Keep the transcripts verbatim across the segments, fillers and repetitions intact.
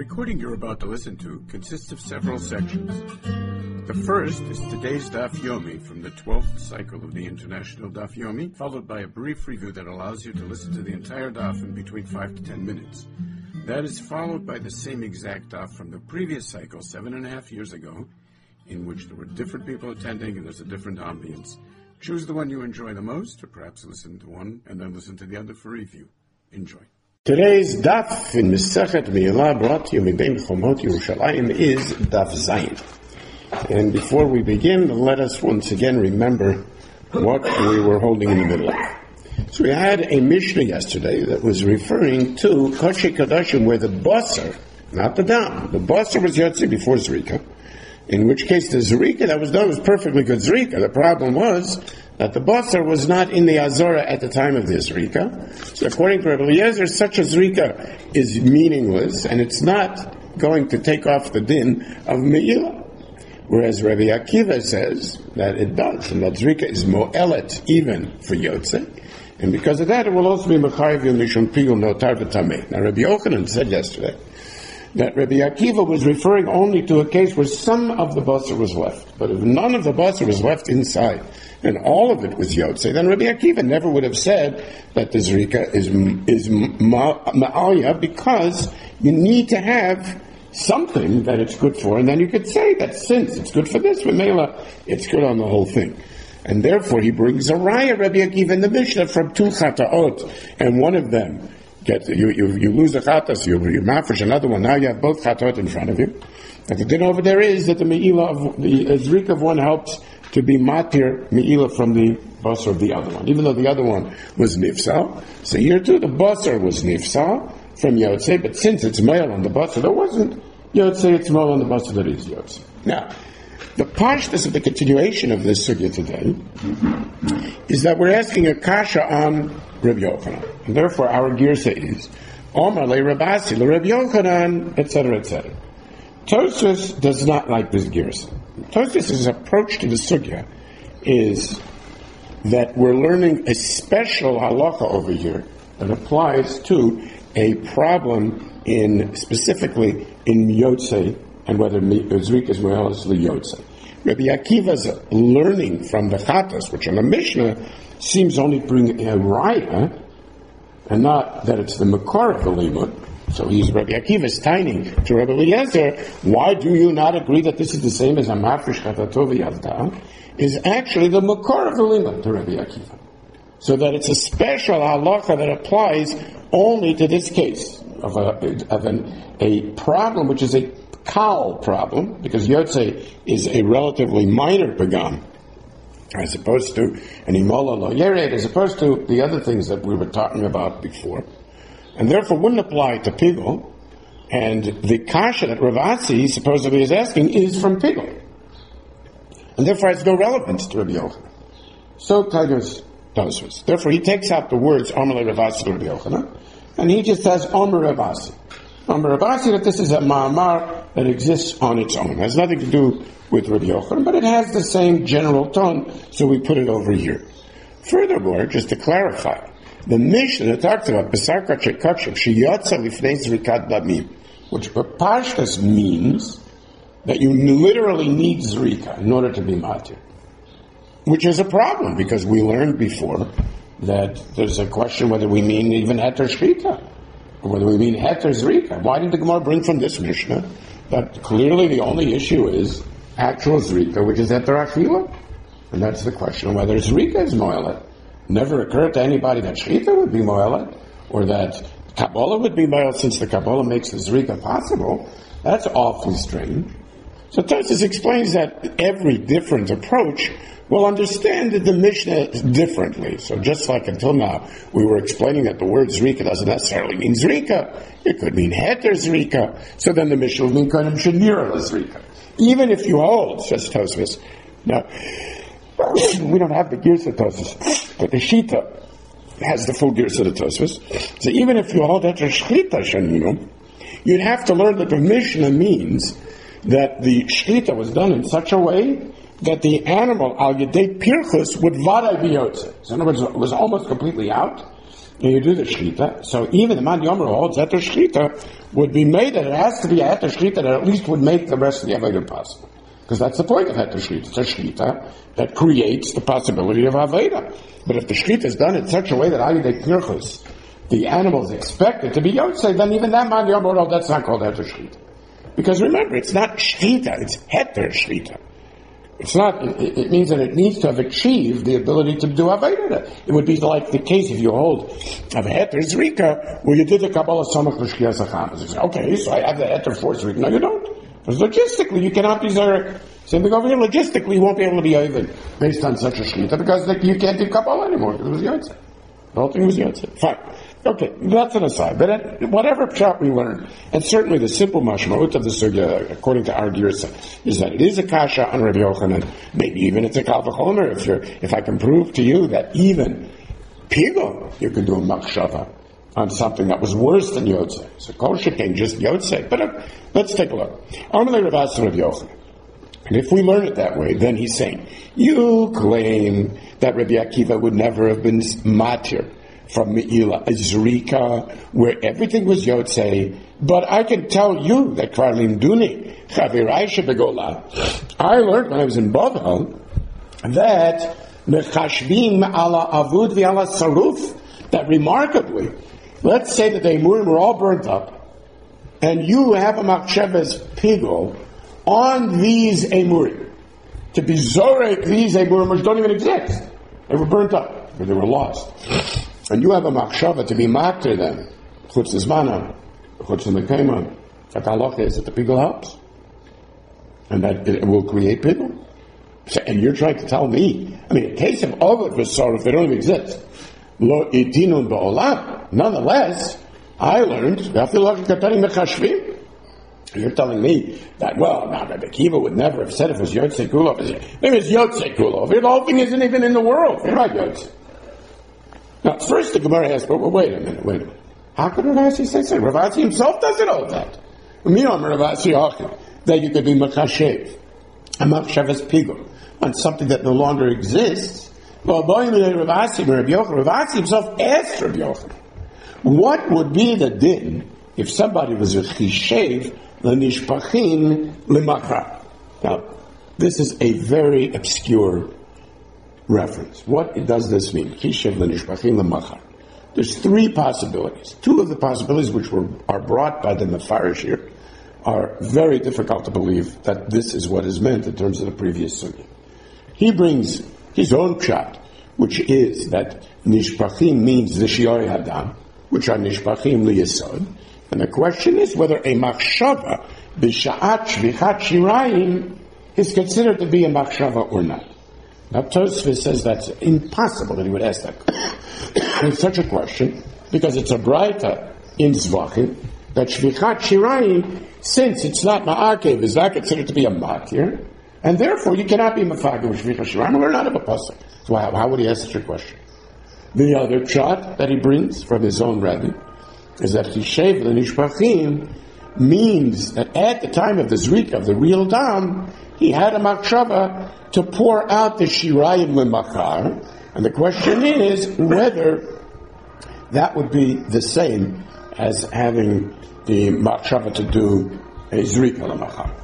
recording you're about to listen to consists of several sections. The first is today's Daf Yomi from the twelfth cycle of the International Daf Yomi, followed by a brief review that allows you to listen to the entire Daf in between five to ten minutes. That is followed by the same exact Daf from the previous cycle, seven and a half years ago, in which there were different people attending and there's a different ambience. Choose the one you enjoy the most, or perhaps listen to one and then listen to the other for review. Enjoy. Today's daf in Masechet Meila brought to you Mibein Chomot Yerushalayim is Daf Zayin. And before we begin, let us once again remember what we were holding in the middle of. So we had a Mishnah yesterday that was referring to Kodesh Kodashim, where the Basar, not the Dam, the Basar was Yotze before Zrika, in which case the Zrika that was done was perfectly good Zrika. The problem was that the Basar was not in the Azora at the time of the Zrika. So according to Rabbi Eliezer, such a Zrika is meaningless, and it's not going to take off the din of Me'ilah. Whereas Rabbi Akiva says that it does, and that Zrika is Mo'elet even for Yotze, and because of that it will also be Mechayiv Mishum Piyul Notar V'Tameh. Now Rabbi Yochanan said yesterday that Rabbi Akiva was referring only to a case where some of the basar was left. But if none of the basar was left inside, and all of it was Yotze, then Rabbi Akiva never would have said that the Zrika is, is Ma'alya, because you need to have something that it's good for, and then you could say that since it's good for this, Mela, it's good on the whole thing. And therefore he brings a raya, Rabbi Akiva, in the Mishnah from two chataot, and one of them Get, you, you, you lose the chatas, you, you mafresh another one, now you have both chatot in front of you. And the din over there is that the me'ilah of the zrika of one helps to be matir me'ilah from the basar of the other one, even though the other one was nifsal. So here too, the basar was nifsal from Yotze, but since it's male on the basar, there wasn't Yotze, it's male on the basar that is Yotze. Now, the pashtus of the continuation of this sugya today is that we're asking a kasha on Rabbi Yochanan. And therefore our girsa is Omar le Rabasi le Rabbi Yochanan, et cetera, et cetera. Tosfos does not like this girsa. Tosfos' approach to the sugya is that we're learning a special halacha over here that applies to a problem in, specifically in Yotze, and whether Zrika is Mo'eles Yotze. Rabbi Akiva's learning from the Chatas, which in the Mishnah seems only to bring a raya, and not that it's the Makor of the Limud. So he's Rabbi Akiva's tining to Rabbi Eliezer, why do you not agree that this is the same as a Mafresh Chatatov Yavda? Is actually the Makor of the Limud to Rabbi Akiva. So that it's a special halacha that applies only to this case of a, of an, a problem which is a Kal problem, because Yotze is a relatively minor pagam, as opposed to an imola lo yered, as opposed to the other things that we were talking about before, and therefore wouldn't apply to Pigel. And the kasha that Ravasi supposedly is asking is from Pigel, and therefore has no relevance to Rabbi Yochanan. So Tigers Tosfos. Therefore he takes out the words Omer le Ravasi to Rabbi Yochanan, and he just says Omer Ravasi. Omer Ravasi, that this is a ma'amar that exists on its own. It has nothing to do with Rabbi Yochanan, but it has the same general tone, so we put it over here. Furthermore, just to clarify, the Mishnah that talks about Besar Kachek Kachek Sheyotza Lifnei Zrikat Damim, which Pashtas means that you literally need Zrika in order to be Matir, which is a problem, because we learned before that there's a question whether we mean even Heter Shchita, or whether we mean Heter Zrika. Why did the Gemara bring from this Mishnah that clearly the only issue is actual Zrika, which is Heter Achila? And that's the question of whether Zrika is Mo'elet. Never occurred to anybody that Shchita would be Mo'elet, or that Kabbalah would be Mo'elet, since the Kabbalah makes the Zrika possible. That's awfully strange. So Tosfos explains that every different approach will understand the Mishnah differently. So just like until now, we were explaining that the word Zrika doesn't necessarily mean Zrika. It could mean Heter Zrika. So then the Mishnah will mean Kodim Shenira Zrika. Even if you hold, says Tosfos. Now, we don't have the Girsa Tosfos, but the Shita has the full Girsa of Tosfos. So even if you hold Heter Shchita Sheninu, you'd have to learn that the Mishnah means that the Shchita was done in such a way that the animal, al yedei pirchus, would vaday be yotze. So in other words, it was almost completely out, and you do the shchita. So even the man yomer holds that the shchita would be made, that it has to be a heter shchita that at least would make the rest of the avodah possible. Because that's the point of heter shchita. It's a shchita that creates the possibility of avodah. But if the shchita is done in such a way that al yedei pirchus, the animal is expected to be yotze, then even that man yomer holds that's not called heter shchita. Because remember, it's not shchita, it's heter shchita. It's not, it, it means that it needs to have achieved the ability to do avodah. It would be like the case if you hold of heter zrika, where you did the Kabbalah Samach l'shkiyas hachamas. Okay, so I have the heter for zrika. No, you don't. Because logistically, you cannot be zerek. Same thing over here, logistically, you won't be able to be oven based on such a shkita, because like, you can't do Kabbalah anymore, because it was yotze. The whole thing was yotze. Fine. Okay, that's an aside. But at, whatever pshat we learn, and certainly the simple mashmaut of the sugya, according to our girsa, is that it is a kasha on Rabbi Yochanan. Maybe even it's a kal v'chomer. If you're, if I can prove to you that even pigo, you can do a machshava on something that was worse than yotze. So kol shekain just yotze. But uh, let's take a look. Amalei Rav Asi Rabbi Yochanan. And if we learn it that way, then he's saying, you claim that Rabbi Akiva would never have been matir from Me'ila, Zrika, where everything was Yotzei, but I can tell you that Kvarlim Duni, Chavirai Shebegola, I learned when I was in Bavel that Mechashvim ala Avud v'ala Saruf, that remarkably, let's say that the Emurim were all burnt up, and you have a Machshavas Pigol on these Emurim, to be Zorek these Emurim which don't even exist. They were burnt up, or they were lost. And you have a machshava to be makter them, chutz zmanan, chutz mekayman. That halacha is that the pigul helps, and that it will create pigul. So, and you're trying to tell me, I mean, in case of ovot v'sorov, they don't even exist. Lo itinun ba'olam. Nonetheless, I learned you're telling me that, well, now Rabbi Akiva would never have said if it was Yotzei Kulov. Maybe it's Yotzei Kulov. The whole thing isn't even in the world. You're right, Yotzei. Now, first the Gemara asks, but well, wait a minute, wait a minute. How could Rav Asi say so? Rav Asi himself doesn't know that. Rav Asi that you could be Makashev, a Machshavas Pigul, on something that no longer exists. Well, Rav Asi Rav Asi himself asked Rav Yochanan, what would be the din if somebody was a Chishev l'nishpachin l'machar? Now, this is a very obscure reference. What does this mean? Chishev l'nishpachin l'machar. There's three possibilities. Two of the possibilities which were are brought by the Mefarish here are very difficult to believe that this is what is meant in terms of the previous sugi. He brings his own pshat, which is that nishpachim means the shiori hadam, which are nishpachim liyesod. And the question is whether a machshava b'sha'at shvichat shirayim is considered to be a machshava or not. Now Tosfos says that's impossible that he would ask that with such a question, because it's a braita in Zvachim that shvichat shirayim, since it's not ma'akev, is not considered to be a matir, and therefore you cannot be mafagim with shvichat shirayim. We're not of a pasuk. So how, how would he ask such a question? The other shot that he brings from his own rabbi is that Chishev l'nishpachim means that at the time of the Zrika, of the real dam, he had a machshava to pour out the shirayim l'machar, and the question is whether that would be the same as having the machshava to do a Zrika l'machar.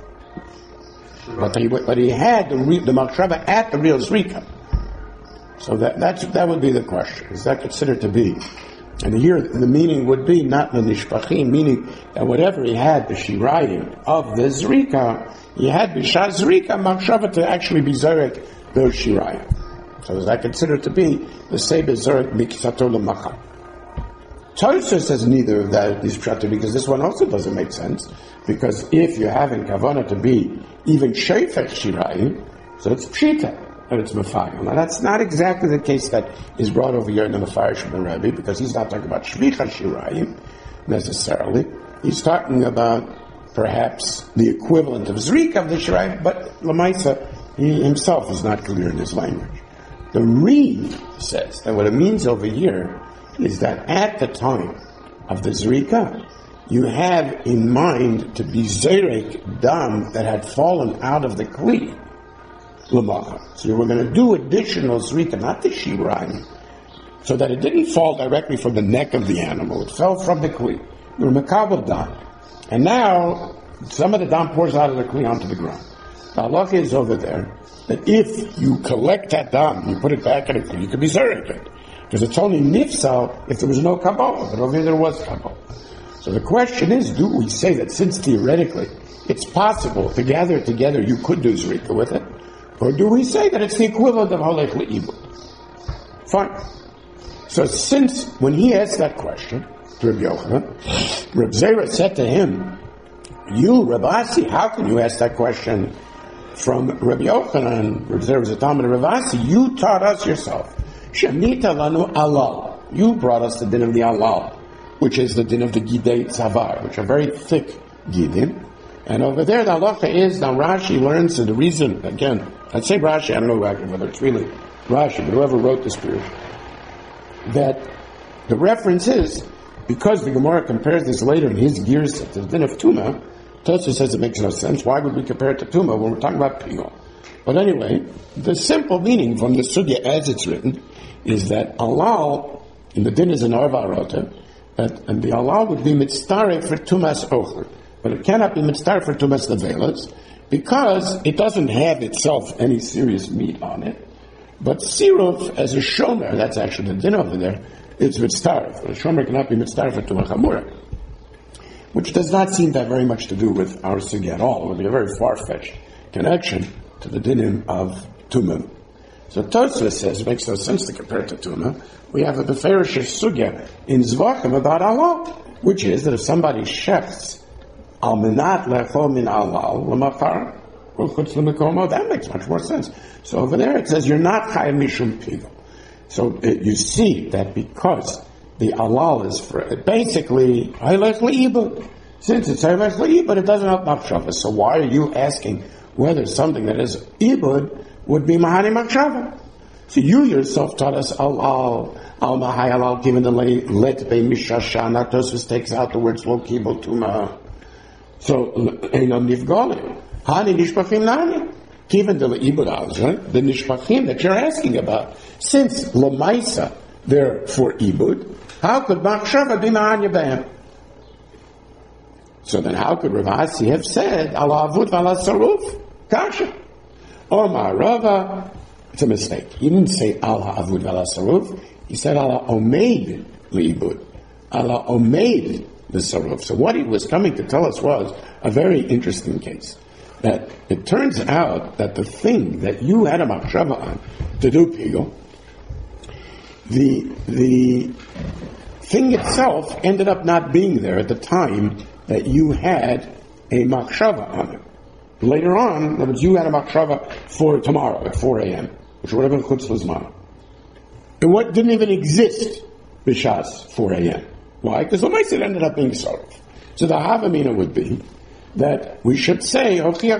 But he, but he had the, the machshava at the real Zrika. So that that's, that would be the question. Is that considered to be? And here the meaning would be not the nishpachim, meaning that whatever he had, the shirayim of the zrika, he had b'shah zrika machshava to actually be zarek those shirayim. So is that considered to be the same as zarek miksato l'machar? Tosfos says neither of that is pshat, because this one also doesn't make sense. Because if you're having kavanah to be even shefech shirayim, so it's pshita. And it's mefagim. Now that's not exactly the case that is brought over here in the Mefarish of the Rebbe, because he's not talking about shvicha shirayim necessarily. He's talking about perhaps the equivalent of zrika of the shirayim, but Lamaisa, he himself is not clear in his language. The Reed says that what it means over here is that at the time of the zrika, you have in mind to be zerek dam that had fallen out of the kli. l'macha. So you were going to do additional zrika, not the shirayim, so that it didn't fall directly from the neck of the animal. It fell from the kli. You were mekabel dam. And now, some of the dam pours out of the kli onto the ground. The halacha is over there that if you collect that dam, you put it back in the kli, you could be zerek. Because it's only nifsal if there was no kabbalah, but over here there was kabbalah. So the question is, do we say that since theoretically it's possible to gather it together, you could do zrika with it? Or do we say that it's the equivalent of halech le'ibud? Fine. So since, when he asked that question to Rabbi Yochanan, Reb Zera said to him, you, Reb Asi, how can you ask that question from Rabbi Yochanan? Reb Zera was a Talmud of Reb Asi. You taught us yourself. Shanita lanu alal. You brought us the din of the alal, which is the din of the gidei tzavar, which are very thick gidim. And over there, the halacha is, now Rashi learns, and the reason, again, I'd say Rashi, I don't know whether it's really Rashi, but whoever wrote this period, that the reference is, because the Gemara compares this later in his gears to the din of Tumah, Tosfos says it makes no sense. Why would we compare it to Tumah when we're talking about Piyol? But anyway, the simple meaning from the Sugya as it's written is that alal, in the din is an arvarota, that and the alal would be mitztareh for Tumas Ochel, but it cannot be mitztareh for Tumas Nevelas, because it doesn't have itself any serious meat on it. But siruf, as a shomer, that's actually the din over there, it's mitztareh. A shomer cannot be mitztareh for Tumah Chamura, which does not seem to have very much to do with our sugya at all. It would be a very far-fetched connection to the dinim of Tumah. So Tosfos says, it makes no sense to compare it to Tumah. We have a beferish sugya in Zvachim about alal, which is that if somebody shefts al menat lechol min alal l'machar, that makes much more sense. So over there it says, you're not chayim mishum pigel. So it, you see that because the alal is for, basically, haylech le'ibud. Since it's haylech le'ibud, it doesn't help machshava. So why are you asking whether something that is ibud would be mahani machshava? So you yourself taught us alal, al mahay alal, given the let be mishashana. Tosfos takes out the words lo kibul tuma. So, einam nifgolim. Hani nishpachim nani. Given the ibud alzah, the nishpachim that you're asking about. Since lamaisa, they're for ibud, how could machshava be mahani b'hem? So then how could Rav Asi have said, ala avud v'ala saruf? Kasha. Omar Rava, it's a mistake. He didn't say ala avud v'ala saruf. He said ala omeid li'ibud. Ala omeid l'saruf. So what he was coming to tell us was a very interesting case. That it turns out that the thing that you had a machshava on to do pigel, the, the thing itself ended up not being there at the time that you had a machshava on it. Later on, in other words, you had a machshava for tomorrow at four a.m., which would have been chutz l'zman. And what didn't even exist b'shas four a.m. Why? Because the ma'aseh ended up being sorov. So the havamina would be that we should say,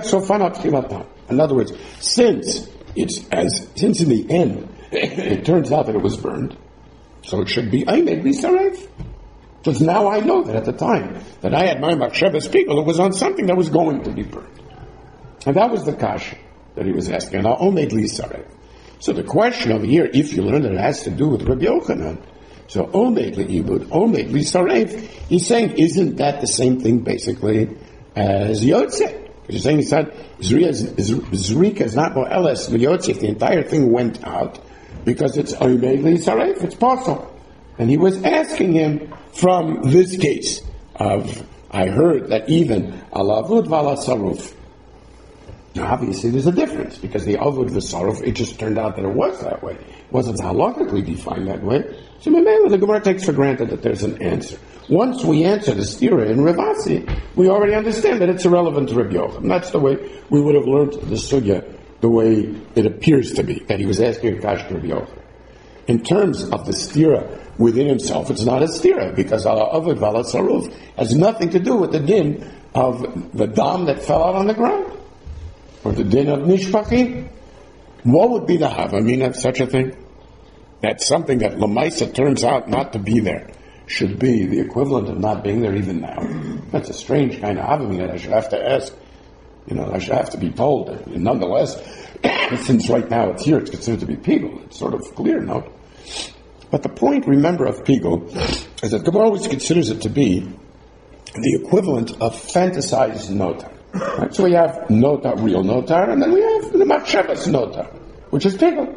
in other words, since it's as since in the end it turns out that it was burned, so it should be I made me sarev. Because now I know that at the time that I had my machshavas people, it was on something that was going to be burned. And that was the kasha that he was asking. Now, omed li sarev. So the question over here, if you learn that it has to do with Rabbi Yochanan, so omed li ibud, omed li sarev, he's saying, isn't that the same thing basically as Yotzeh? Because you're saying he said, Zrika is not more eles Yotzeh if the entire thing went out, because it's omed li sarev, it's possible. And he was asking him from this case of, I heard that even alavud vala saruf. Now obviously there's a difference, because the avud v'saruf, it just turned out that it was that way. It wasn't halachically defined that way. So maybe the Gemara takes for granted that there's an answer. Once we answer the stira in Rav Asi, we already understand that it's irrelevant to Rabbi Yochanan. That's the way we would have learned the sugya, the way it appears to be, that he was asking a kash to Rabbi Yochanan. In terms of the stira within himself, it's not a stira, because ala avod vala saruf has nothing to do with the din of the dam that fell out on the ground, or the din of nishpachim. What would be the havamina of such a thing? That something that lamaisa turns out not to be there should be the equivalent of not being there even now. That's a strange kind of havamina that I should have to ask You know, I should have to be told. And nonetheless, since right now it's here, it's considered to be pigul. It's sort of clear, no? But the point, remember, of pigul is that Gemara always considers it to be the equivalent of fantasized notar. Right? So we have notar, real notar, and then we have the machshavas notar, which is pigul.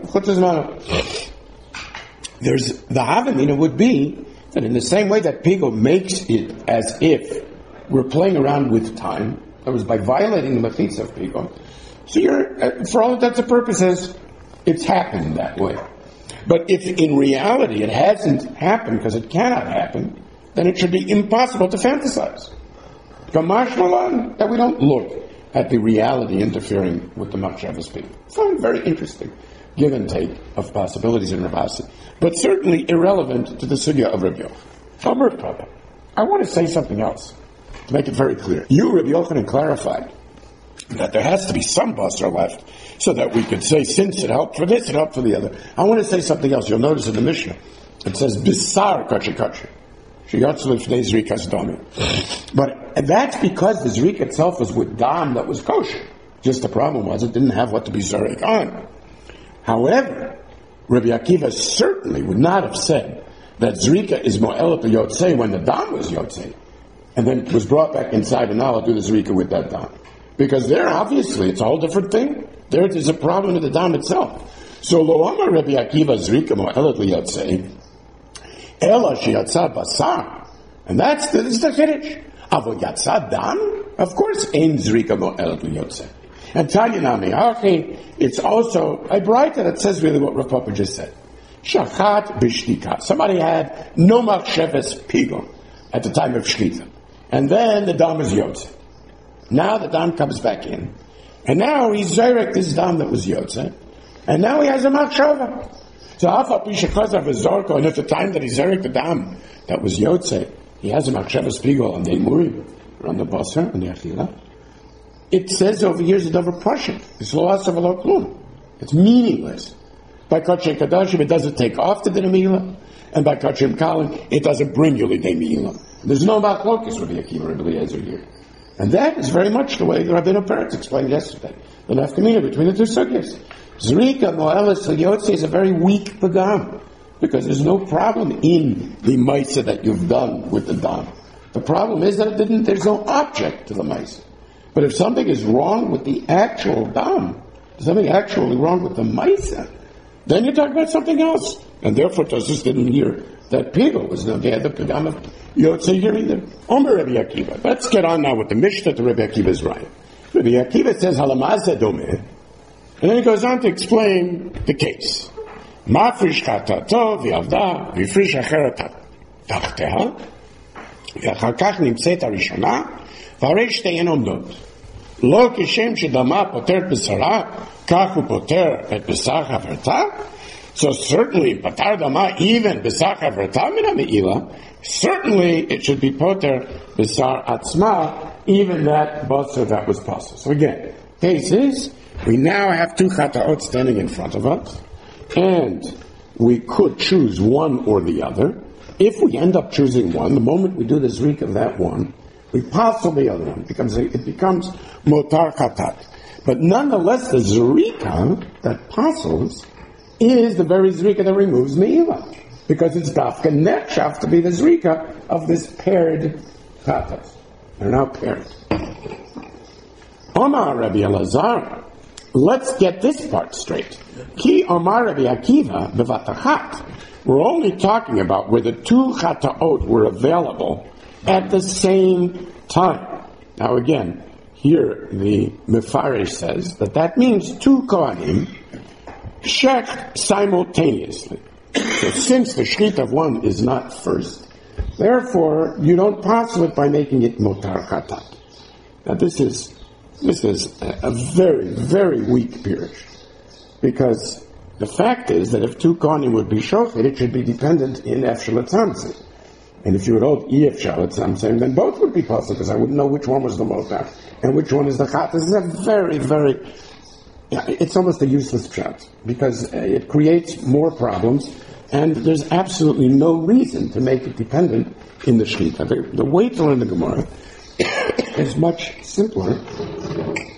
There's the havamina would be that in the same way that pigul makes it as if we're playing around with time, that was by violating the mechitza of pigul. So you're, for all intents and purposes, it's happened that way. But if in reality it hasn't happened because it cannot happen, then it should be impossible to fantasize. Gamash malan, that we don't look at the reality interfering with the machshavas people. So very interesting give and take of possibilities in Rav Asi, but certainly irrelevant to the sugya of Rabbi Yochanan. I want to say something else to make it very clear. You, Rabbi Yochanan, clarified that there has to be some basar left so that we could say, since it helped for this, it helped for the other. I want to say something else. You'll notice in the Mishnah, it says, Bisar kachi kachi. But that's because the zrika itself was with dam that was kosher. Just the problem was it didn't have what to be zarek on. However, Rabbi Akiva certainly would not have said that zrika is mo'elet yotzei when the dam was yotzei, and then it was brought back inside, and now I'll do the zrika with that dam. Because there, obviously, it's a whole different thing. There it is a problem with the dam itself. So lo amar Rabbi Akiva zrika mo'elet yotzei, ela sheyatzah basar, and that's the, this is the chiddush. Avo yatzah dam, of course, ein zrika mo'elet yotzei. And Tanya Nami, okay, it's also a bright that it says really what Rav Papa just said. Shachat b'shtika. Somebody had no machshavas pigul at the time of shkita, and then the dam is yotze. Now the dam comes back in, and now he's zerek this dam that was yotze, and now he has a machshava. So afa b'shakazav v'zorko, and at the time that he zerek the dam that was yotze, he has a machshavas pigul on the imurim, or on the basar, on the achila. It says over here, it's never Prussian. It's lo asav lo klum. It's meaningless. By Kachem Kadashim, it doesn't take off the Din Mila, and by Kachem Kalin, it doesn't bring you Lidei Mila. There's no Machlokas Rabbi Akiva Rabbi Eliezer here. And that is very much the way the Rabbeinu Peretz explained yesterday. The nafkamina between the two sugyas. Zrika Moelis Yotze is a very weak pagam, because there's no problem in the Maisa that you've done with the dam. The problem is that it didn't, there's no object to the Maisa. But if something is wrong with the actual dam, something actually wrong with the maisa, then you're talking about something else. And therefore, Tosus didn't hear that pigul was no the pagam of Yotzei here either. Omer Rabbi Akiva. Let's get on now with the Mishnah to Rabbi Akiva's right. Rabbi Akiva says, Halamazah domeh, and then he goes on to explain the case. Mafrish chatato v'avda v'frish acheret tachteha v'achar kach nimtzet harishona והרי שתיהן עומדות. לא כשם שדמה פותרת בשרה, כך הוא פותר את בשר חברתה. So certainly, patar dama, even b'sar chavrata min ha'me'ila, certainly it should be poter b'sar atzma, even that basar that was possible. So again, case is, we now have two chataot standing in front of us, and we could choose one or the other. If we end up choosing one, the moment we do the zrik of that one, we pasul the other one. It becomes, it becomes motar chatat. But nonetheless, the zrika that passes is the very zrika that removes meila, because it's dafka nechshav to be the zrika of this paired chatas. They're now paired. Omar Rabbi Elazar. Let's get this part straight. Ki Omar Rabbi Akiva bevatachat. We're only talking about where the two chataot were available at the same time. Now again, here the Mefarish says that that means two Kohanim shecht simultaneously. So since the shechit of one is not first, therefore you don't pass it by making it motar chatat. Now this is this is a, a very, very weak pirush, because the fact is that if two Kohanim would be shochet, it should be dependent in Efshel Tzamtzim. And if you would hold E F Shalat Tzamtzim, then both would be possible, because I wouldn't know which one was the motar and which one is the chat. This is a very, very, it's almost a useless pshat, because it creates more problems, and there's absolutely no reason to make it dependent in the shechita. The, the way to learn the Gemara is much simpler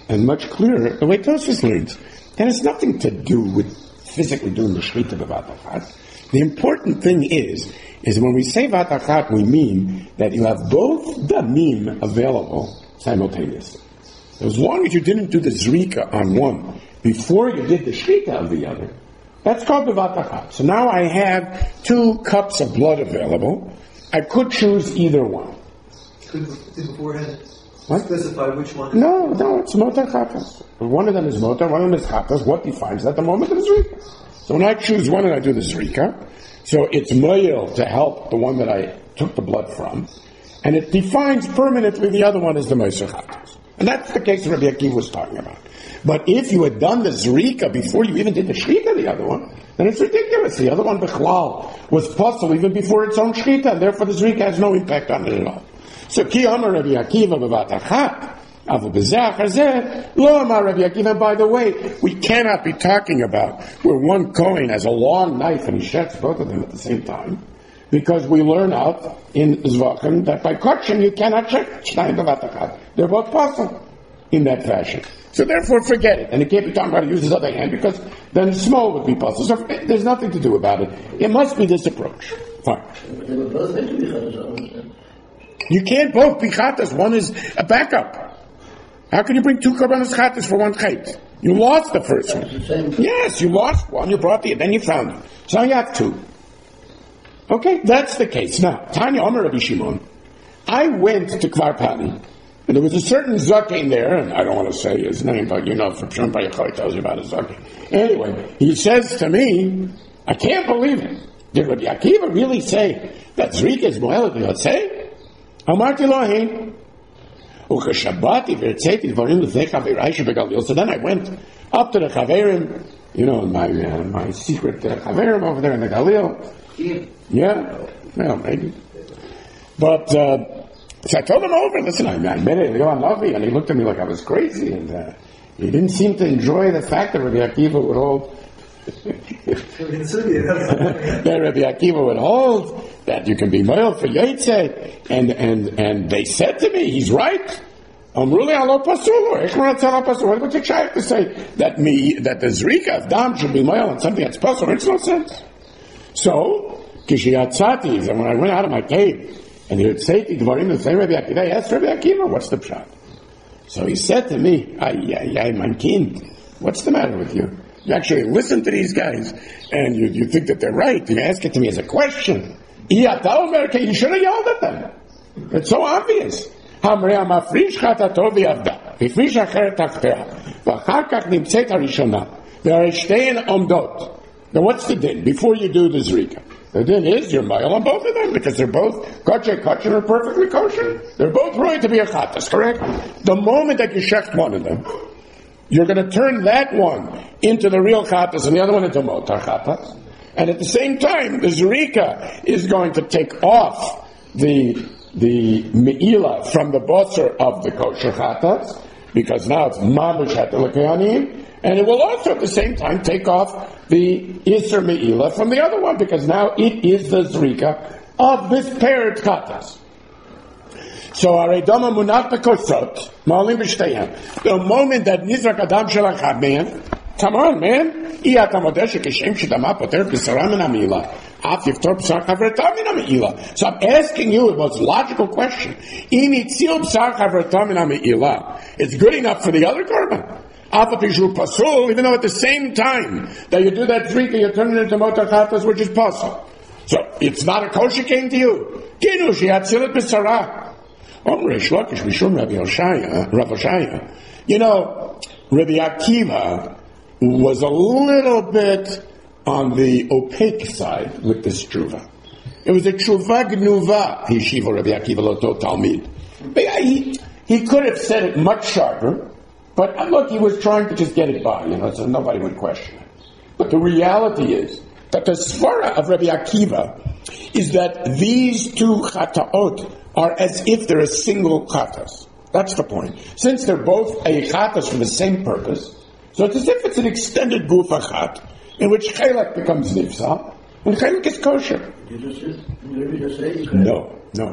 and much clearer the way Tosfos learns. That has nothing to do with physically doing the shechita b'vat achat. The important thing is, is when we say vat achat, we mean that you have both damim available simultaneously. As long as you didn't do the zrika on one before you did the shechita of the other, that's called the vat achat. So now I have two cups of blood available. I could choose either one. Could beforehand what? specify which one? No, no, it's motar chatas. One of them is motar, one of them is chatas. What defines that? The moment of the zrika. So when I choose one and I do the zrika, so it's moyel to help the one that I took the blood from, and it defines permanently the other one as the moser chatas. And that's the case Rabbi Akiva was talking about. But if you had done the zrika before you even did the shechita, the other one, then it's ridiculous. The other one, bichlal, was possible even before its own shechita, and therefore the zrika has no impact on it at all. So ki amar Rabbi Akiva b'vat achat, avu b'zeh achazeh, lo amar Rabbi Akiva. And by the way, we cannot be talking about where one Kohen has a long knife and he shets both of them at the same time, because we learn out in Zvachim that by kosher you cannot check shnayim b'vat achat. They're both possible in that fashion. So therefore, forget it. And it can't be talking about to use his other hand, because then small would be possible. So there's nothing to do about it. It must be this approach. Fine. You can't both be chatas. One is a backup. How can you bring two korbanos chatas for one chait? You lost the first one. Yes, you lost one. You brought the, then you found it. So you have two. Okay, that's the case. Now, Tanya Omer Rabbi Shimon, I went to Kvar Pani, and there was a certain zaken there, and I don't want to say his name, but you know, from Shon Bayachai tells you about a zaken. Anyway, he says to me, I can't believe it. Did Rabbi Akiva really say that Zrika is Moel Yotzei? Amarti Lohi. Ukashabati v'ertzeti dvarim l'fnei chaverai shebegalil. So then I went up to the chaverim, you know, my uh, my secret uh, chaverim over there in the Galil. Yeah, well, maybe. But uh, so I told him over. Listen, I, I met it. Yohan Lavi, and he looked at me like I was crazy, and uh, he didn't seem to enjoy the fact that Rabbi Akiva would hold. that Rabbi Akiva would hold that you can be moil for Yotze, and and and they said to me, he's right. Amruli alo pasul. What's it shy to say that me that the zrika of dam should be moil on something that's pasul? Makes no sense. So kishiyatzati, and when I went out of my cave, and he would say to Dvarim the same Rabbi Akiva, I asked Rabbi Akiva, what's the pshat? So he said to me, ay ay ay, mein kind, what's the matter with you? You actually listen to these guys, and you, you think that they're right. You ask it to me as a question. You should have yelled at them. It's so obvious. Now what's the din? Before you do the zrika, the din is you're mile on both of them, because they're both kosher, kosher, and perfectly kosher. They're both right to be a chatas, correct? The moment that you shecht one of them, you're going to turn that one into the real chatas and the other one into motar chatas. And at the same time, the zrika is going to take off the the me'ila from the bosser of the kosher chatas, because now it's mamish hatalakayanim, and it will also at the same time take off the iser me'ila from the other one, because now it is the zrika of this paired chatas. So, aredama munach bekosot, ma'alim b'shteihem. The moment that nizrak adam shel achad, man, come on, man. So I'm asking you the most logical question. It's good enough for the other korban. Even though at the same time that you do that zrika, you turn it into motar chatas, which is pasul. So it's not a kosher came to you. You know, Rabbi Akiva was a little bit on the opaque side with this tshuva. It was a tshuva gnuva, Yeshiva Rabbi Akiva Loto Talmid. He, he could have said it much sharper, but look, he was trying to just get it by, you know, so nobody would question it. But the reality is that the svara of Rabbi Akiva is that these two chataot are as if they're a single chatas. That's the point. Since they're both a chatas for the same purpose, so it's as if it's an extended guf achat, in which chelak becomes nifsa, and chelak is kosher. Did you just, did you just say you No, no.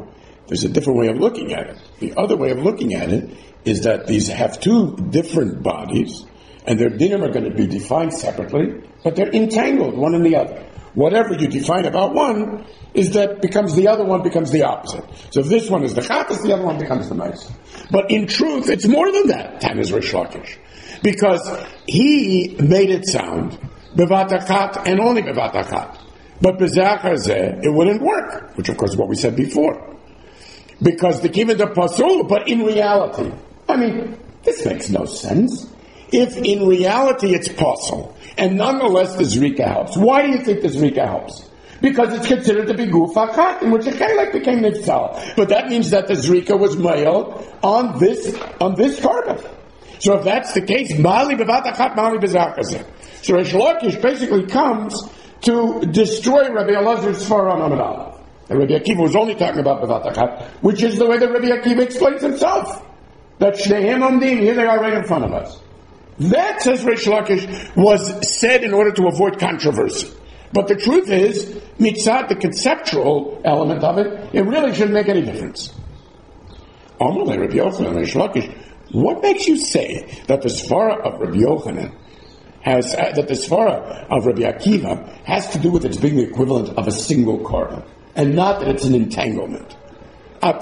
there's a different way of looking at it. The other way of looking at it is that these have two different bodies, and their dinim are going to be defined separately, but they're entangled, one in the other. Whatever you define about one is that becomes the other one becomes the opposite. So if this one is the chatas, the other one becomes the mice. But in truth, it's more than that, Tanis Rish Lakish. Because he made it sound bevat achat and only bevat achat. But bezachar zeh, it wouldn't work, which of course is what we said before. Because the kibbutz the pasul, but in reality, I mean, this makes no sense. If in reality it's pasul, and nonetheless the zrika helps, why do you think the zrika helps? Because it's considered to be guf achat, in which the kailek became nifsal. But that means that the zrika was male on this on this carbon. So if that's the case, mali bevat achat, mali bezachar zeh. So Reish Lakish basically comes to destroy Rabbi Elazar's svara on Amud Aleph. And Rabbi Akiva was only talking about bevat achat, which is the way that Rabbi Akiva explains himself. That shnehem amdim, here they are right in front of us. That, says Reish Lakish, was said in order to avoid controversy. But the truth is, mitzad, the conceptual element of it, it really shouldn't make any difference. Amalei Rabbi Yochanan, Reish Lakish, what makes you say that the svara of Rabbi Yochanan has, uh, that the svara of Rabbi Akiva has to do with its being the equivalent of a single korban, and not that it's an entanglement? I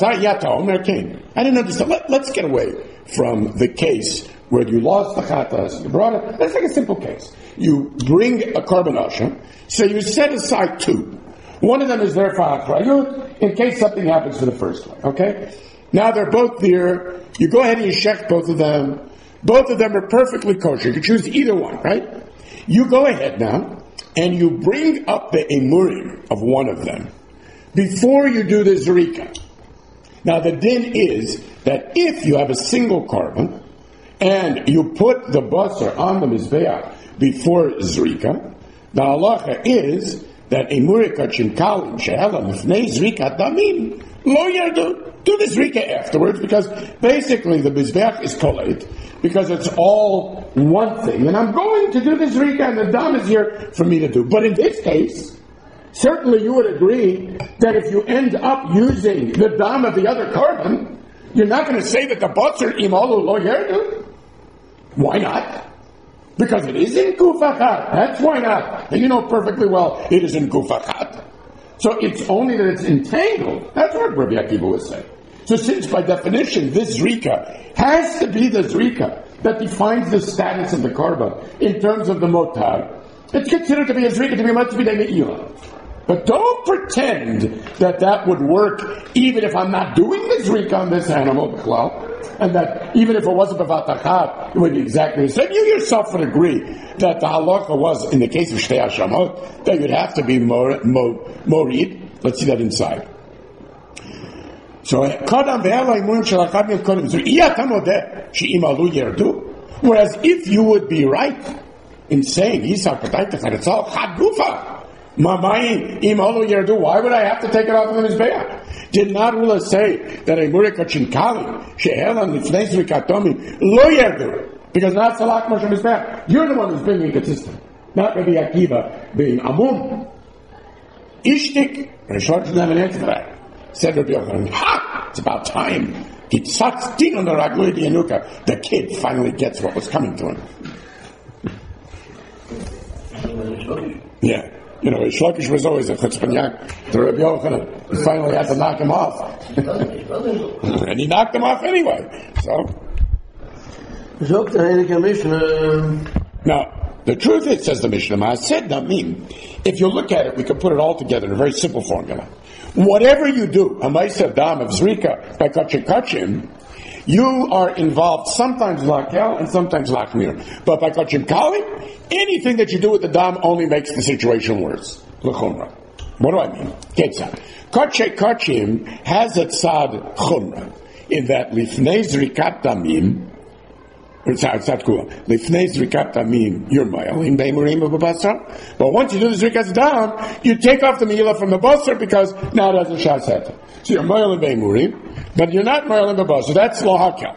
didn't understand. Let, let's get away from the case where you lost the chatas, you brought it. Let's take a simple case. You bring a korban asher, so you set aside two. One of them is there for achrayut, in case something happens to the first one, okay? Now they're both there. You go ahead and you check both of them. Both of them are perfectly kosher. You can choose either one, right? You go ahead now, and you bring up the emurim of one of them before you do the zrika. Now the din is that if you have a single korban, and you put the basar on the mizbeach before zrika, the halacha is that emurika chinkalim she'ela mifnei zrika damim lo yardu. Do the zrika afterwards, because basically the mizbeach is koleit, because it's all one thing, and I'm going to do the zrika, and the dam is here for me to do. But in this case, certainly you would agree that if you end up using the dam of the other korban, you're not going to say that the basar imalu lo yardu. Why not? Because it is in guf achat. That's why not. And you know perfectly well it is in guf achat. So it's only that it's entangled. That's what Rabbi Akiva was saying. So since by definition this zrika has to be the zrika that defines the status of the korban in terms of the motar, it's considered to be a zrika to be much to be the me'ilah. But don't pretend that that would work even if I'm not doing the zrika on this animal, and that even if it wasn't bevat achat, it would be exactly the same. You yourself would agree that the halacha was, in the case of shtei hashamot, that you'd have to be mor, mor, morid. Let's see that inside. So, whereas if you would be right in saying, it's all chagufa, why would I have to take it off of the mizbeach? Did not Rula say that a murika chinkali she'elan lifnei zrikatomi lo yerdu, because not salak moshe mizbeach? You're the one who's being inconsistent, not Rabbi Akiva being amum. Ishtik, Reish Lakish didn't have an answer for that. Said Rabbi Yochanan, ha! It's about time. The kid finally gets what was coming to him. Yeah. You know, Reish Lakish was always a chutzpanyak to Rabbi Yochanan. He finally had to knock him off. And he knocked him off anyway. So. Now, the truth is, says the Mishnah, I said damim. If you look at it, we can put it all together in a very simple formula. Whatever you do, a ma'aser dam of zrika, by kachim kachim, you are involved sometimes lakel and sometimes lachmir. But by kachim kali, anything that you do with the dam only makes the situation worse. L'chumra. What do I mean? Ketzad. Kachim kachim has a tzad chumra, in that lifnei zrikat damim, it's not cool. Lifnei zrikat damim, you're ma'alim beimurim b'basar. But once you do the zrikat dam, you take off the me'ilah from the basar, because now it has a shaseta. So you're ma'alim beimurim, but you're not ma'alim b'basar. That's lo hakel.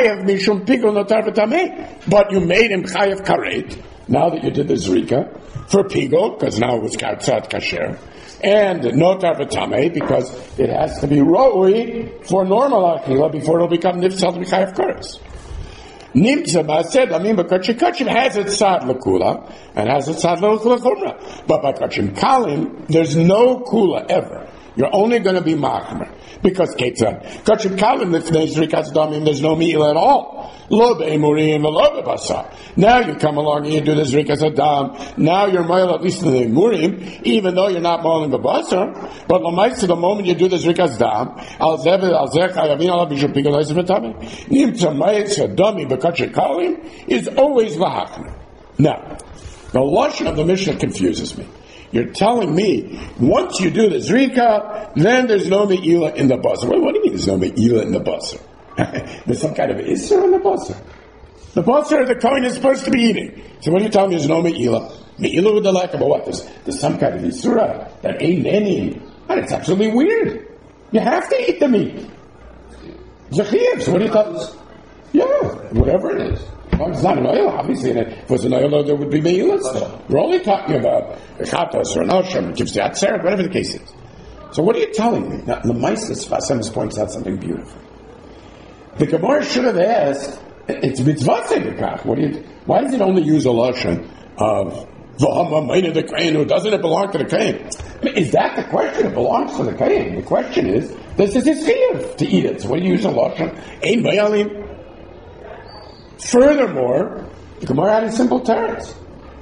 But you made him chayav karet, now that you did the zrika, for pigul, because now it was katzat kasher, and notar v'tamei, because it has to be roi for normal achila before it'll become nifsal b'chayav kuras. Nimtza b'aseh damim b'kachim kachim has its sad l'kula and has its sad l'kula chumra, but by kachim kalim there's no kula ever. You're only going to be machmer because ketzad kachim kalim lifnei zrikas damim there's no meal at all. Lo be'emurim v'lo be'basar. Now you come along and you do the zrikas adam. Now you're moil at least in the emurim, even though you're not moiling the basar. But l'maisa, the moment you do the zrikas dam, al zev al zeh chayavin al bishul pigul oiz v'tamei. Nimtza ma'etz dami b'kachim kalim is always lahachmer. Now, the lashon of the Mishnah confuses me. You're telling me once you do the zrika, then there's no me'ila in the basar. What, what do you mean there's no me'ila in the basar? There's some kind of isser in the basar. The basar the kohen is supposed to be eating. So what are you telling me there's no me'ila? Me'ila with the lack of what? There's, there's some kind of isura that ain't any. And it's absolutely weird. You have to eat the meat. Zechiyah. So what do you tell us? Yeah, whatever it is. Well, it's not an oil, obviously. And if it was an oil, there would be me'ila still. We're only talking about chatos or an osham, gives the atzeret, whatever the case is. So what are you telling me? Now, the Maisis Vasemis points out something beautiful. The Gemara should have asked, it's mitzvah sekach. What do you? Why does it only use a lashon of v'hama meina the kohen? Who doesn't it belong to the kohen? I mean, is that the question? It belongs to the kohen. The question is, does it his chiyuv to eat it? So what do you use a lashon? Ein bayalim. Furthermore, the Gemara had a simple teretz.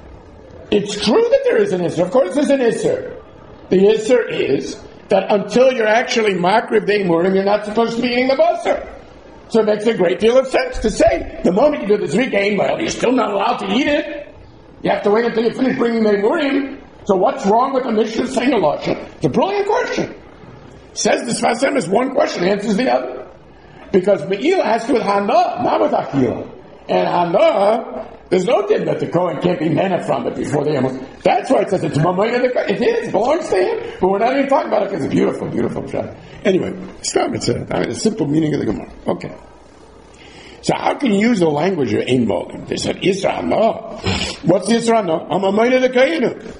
It's true that there is an isser. Of course, there's an isser. The isser is that until you're actually makriv deimurim, you're not supposed to be eating the basar. So it makes a great deal of sense to say, the moment you do the zrika ein well, you're still not allowed to eat it. You have to wait until you finish bringing the emurim. So what's wrong with the Mishnah saying a lashon? It's a brilliant question. Says the Sfas Emes, one question answers the other. Because me'ila has to do with hana, not with akila. And hana, there's no din that the Kohen can't be mena from it before the Amos. That's why it says it's mamayna the Kohen. It is, it belongs to him. But we're not even talking about it because it's beautiful, beautiful shot. Anyway, stop. It's a, I mean, a simple meaning of the Gemara. Okay. So how can you use the language of ein molim? They said Isra hana. What's the Isra hana? I'm a mamayna the Kohen.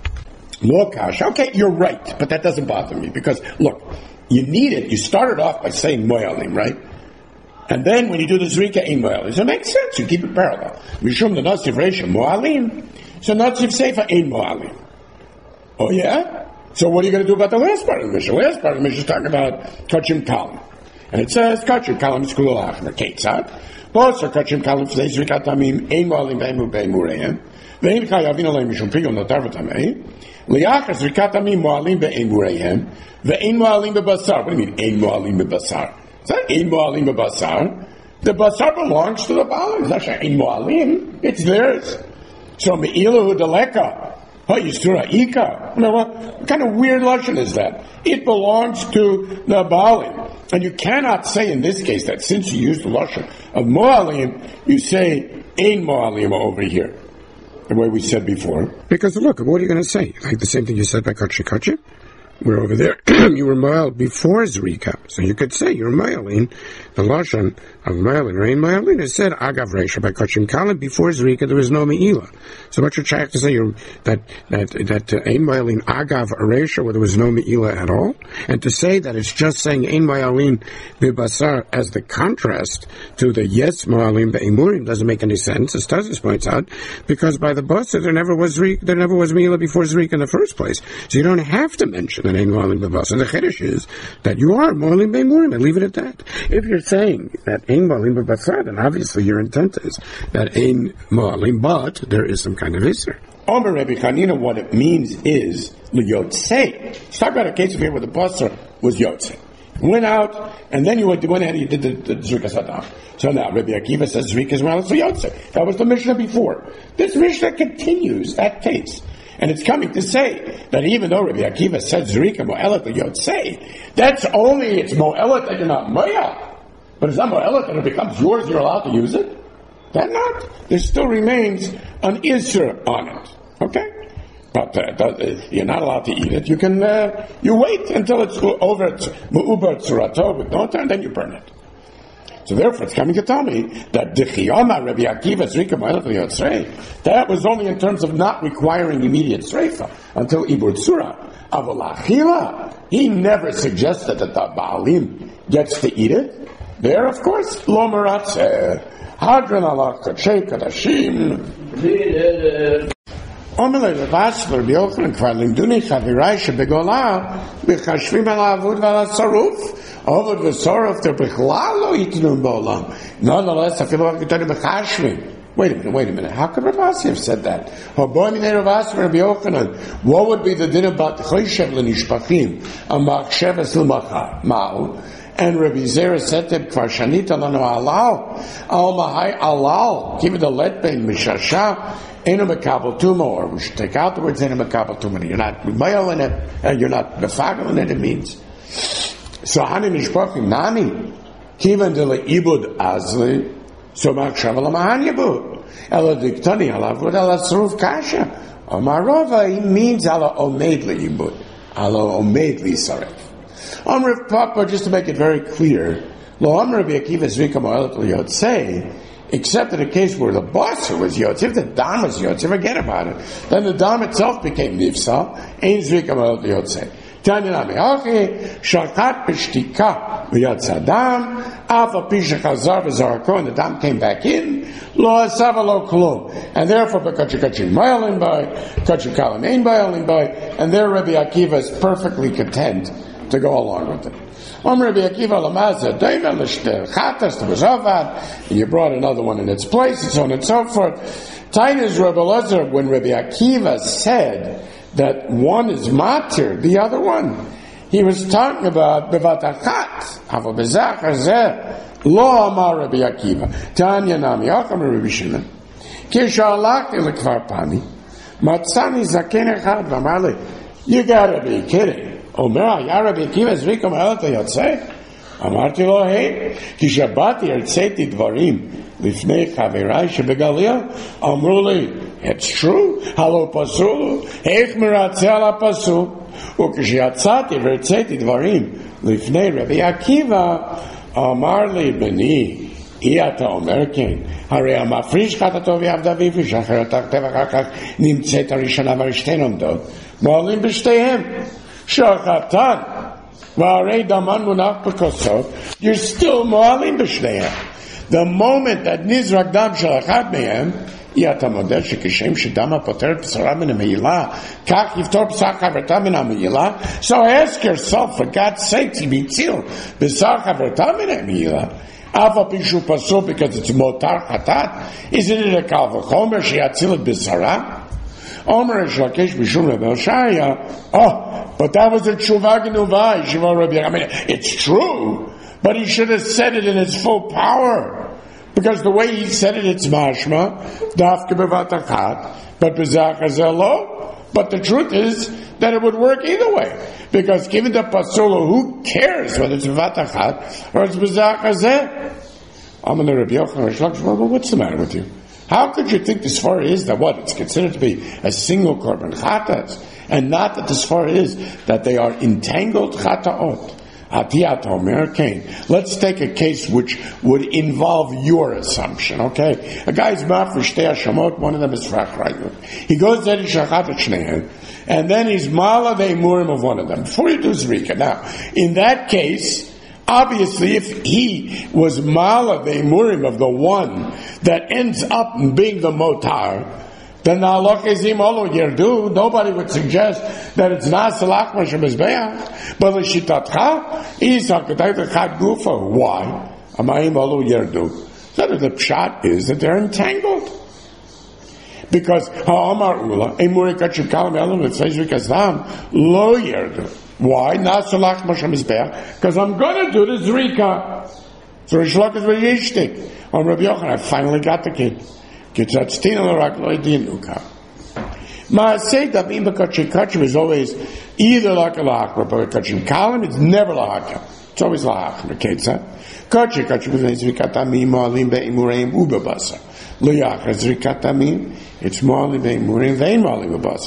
Look, Ash. Okay, you're right, but that doesn't bother me because look, you need it. You started off by saying moyalim, right? And then when you do the zrika ein moalim, so it makes sense. You keep it parallel. Mishum the nasiv reisha moalim, so nasiv seifa ein moalim. Oh yeah. So what are you going to do about the last part of the Mishnah? The last part of the Mishnah is talking about kachim kalim, and it says kachim kalim is kulul achmer ketzad. Both are kachim kalim for zrikat tamim ein moalim ve'emu be'emureim ve'im chayavin aleim mishum pigul notar v'tamei liachar zrikat tamim moalim be'emureim ve'ein moalim be'basar. What do you mean ein moalim be'basar? It's not ein moalim b'basar. The basar belongs to the Baal. It's not ein moalim. It's theirs. So me'ilahu deleka. Ha yisura ika. What kind of weird lashon is that? It belongs to the Baal. And you cannot say in this case that since you use the lashon of moalim, you say ein moalim over here. The way we said before. Because look, what are you going to say? Like the same thing you said by kachim kachim? We're over there. You were mild before Zrika. So you could say you're mailing. The Lashon of mailing, rain mailing, it said Agav Reisha by Kachim Kalim. Before Zrika, there was no Me'ila. So what you're trying to say, you're, that, that, that, uh, Ein Mailing Agav Reisha, where there was no Me'ila at all? And to say that it's just saying Ein Mailing Bibasar as the contrast to the Yes Mailing Be'imurim doesn't make any sense, as Tazis points out, because by the Basar, there never was Zrika, there never was Me'ila before Zrika in the first place. So you don't have to mention that Ein Mailing Bibasar. The Chiddush is that you are Mailing Be'imurim, and leave it at that. If you're saying that Ein Mailing Bibasar, then obviously your intent is that Ein Mailing, but there is some kind of Isser. Omer Rebbe Chanina, what it means is L'yotzei. Let's talk about a case of here where the Basar was Yotzei. Went out, and then you went, went ahead and you did the, the Zrikas Adam. So now Rebbe Akiva says Zrikas well as Yotzei. That was the Mishnah before. This Mishnah continues that case. And it's coming to say that even though Rebbe Akiva said Zrika Mo'elet L'yotzei, that's only, it's Mo'elet that you're not Mo'el. But it's not Mo'elet that it becomes yours, you're allowed to use it. That not. There still remains an Isser on it. Okay? But uh, you're not allowed to eat it. You can, uh, you wait until it's over, it's Mu'ubar Tzurato with no time, then you burn it. So therefore, it's coming to tell me that Dechiyama Rabbi Akiva Zrika Ma'elach Liyotzrei, that was only in terms of not requiring immediate Sreifa until Ibur Tzura. Avalachila, he never suggested that the Baalim gets to eat it. There, of course, Lo Meratzeh, Hadran Allah Kachei Kadashim. Omelei Levasper B'Yochanan Kvar Limduni Chavirai Shebegola B'Chashvim Al Avud V'Al Saruf. Over the sorrow of the Bechlalo Itnum Bolam. Nonetheless, I feel like you're talking about Chashvim. Wait a minute, wait a minute. How could Rav Asi have said that? What would be the din about Choyshev L'Nishpachim Amach Sheves L'Machar Ma'u? And Rabbi Zera said to him, Kvar Shanita Lano Alal Al Mahai Alal Give it a let bein Mishasha Eno Mekabel Tuma, or we should take out the words Eno Mekabel Tuma. You're not Rumayel in it, and you're not Befagel in it, it means. So Hani Nishpachim Nani Kivan de Ibud Azli. So Makshav Alamahan Yabud. Ela Diktani Alavud Ala Saruf Kasha. Omarova, he means Ala Omedli Yibud. Ala Omedli Saref. Omrav Papa, just to make it very clear, Lo Amr Rabbi Akiva Zrika Ma'elach Liyotzei, except in a case where the boss was Yotze, if the Dam was Yotze, forget about it. Then the Dam itself became Nifsa, Ein Zrika Ma'elach Liyotzei. Tanyanami Hachi, Shakat Pishtika, V'yatz Adam, Alpha Pisha Chazar V'zarakon, and the Dam came back in, Lo Asava Lo Kolum, and therefore, Bekachikachim Ma'elin Bay, Kachikalim Ein Ba'elin Bay, and there Rabbi Akiva is perfectly content to go along with it. Om Rabbi Akiva Lamazah, David Lishter, Chatas to Bezavad, and you brought another one in its place, and so on and so forth. Tainas Rabbi Lazar, when Rabbi Akiva said that one is matir, the other one, he was talking about bevat achat, avo bezach hazeh, lo amar Rabbi Akiva, Tanya nami, acham Rabbi Shimon, kishalakti lekvar pani, matzani zaken echad, v'amar li, you gotta be kidding. Omer, ya Rabbi Akiva zrika ma'elach liyotzei? Amarti lo hey, kishabati ertzeti dvarim, lifnei chaverai shebegalia, amru li, it's true. Halo pasulu. Eich meratzeh ala pasul. Ukishiyatzati v'ertzeti dvarim lifnei Rabbi Akiva amar li b'ni iyata omer ken harei amafrish chatato v'yavda v'ifrish acher ataktev achar kach nimtzet harishana v'arishten omdot mo'alim b'shteihem shachatan v'harei daman munach b'kosov. You're still mo'alim b'shteihem. The moment that nizrak dam shalachat mehem, יתה מודל שכשם שדם הפותר בשרה מן המעילה, כך יפתור בשר חברתה מן המעילה. So ask yourself, for God's sake, to be tzil, בשר חברתה מן המעילה, אף על פי שהוא פסול, because it's מותר חטאת, isn't it a קל וחומר שיציל את בשרה? אומר יש לקש בשום רבי הושעיה, oh, but that was a tshuva genuva, yeshiva Rabbi, I mean, it's true, but he should have said it in its full power. Because the way he said it, it's mashma, dafke bevat achat, but bezach hazeh lo. But the truth is that it would work either way. Because given the pasula, who cares whether it's bevat achat or it's bezach hazeh? I'm in the Rabbi Yochanan, well, what's the matter with you? How could you think the svara is that what? It's considered to be a single korban chatas, and not that the svara is that they are entangled chataot. Let's take a case which would involve your assumption, okay? A guy's mafresh shtei hashamot, one of them is frach. He goes there to shachat et shnehem, and then he's mala ve'emurim of one of them before he does zrika. Now, in that case, obviously, if he was mala ve'emurim of the one that ends up being the motar, then the halach is im olo yerdu. Nobody would suggest that it's not salach mashem mizbeach. But l'shitatcha is hakadayt chad gufa. Why? Amayim olo yerdu. So the pshat is that they're entangled. Because ha'amar ula emuri kachikalam elam v'tzayzvik azam lo yerdu. Why? Not salach mashem mizbeach. Because I'm going to do the zrika. So Rish Lakish v'yishtik. On Rabbi Yochanan, I finally got the kid. Kitzatzdin al-rak lo idin uka. Ma'aseh davim b'kachim kachim is always either like a lahakra, but kachim kalim, it's never lahakra. It's always lahakra. Kitzat. Kachim kachim is zrikat amim mo'alim be'imureim u'bebasar. Lo yachra zrikat amim, it's mo'alim be'imureim ve'in mo'alim bebasar.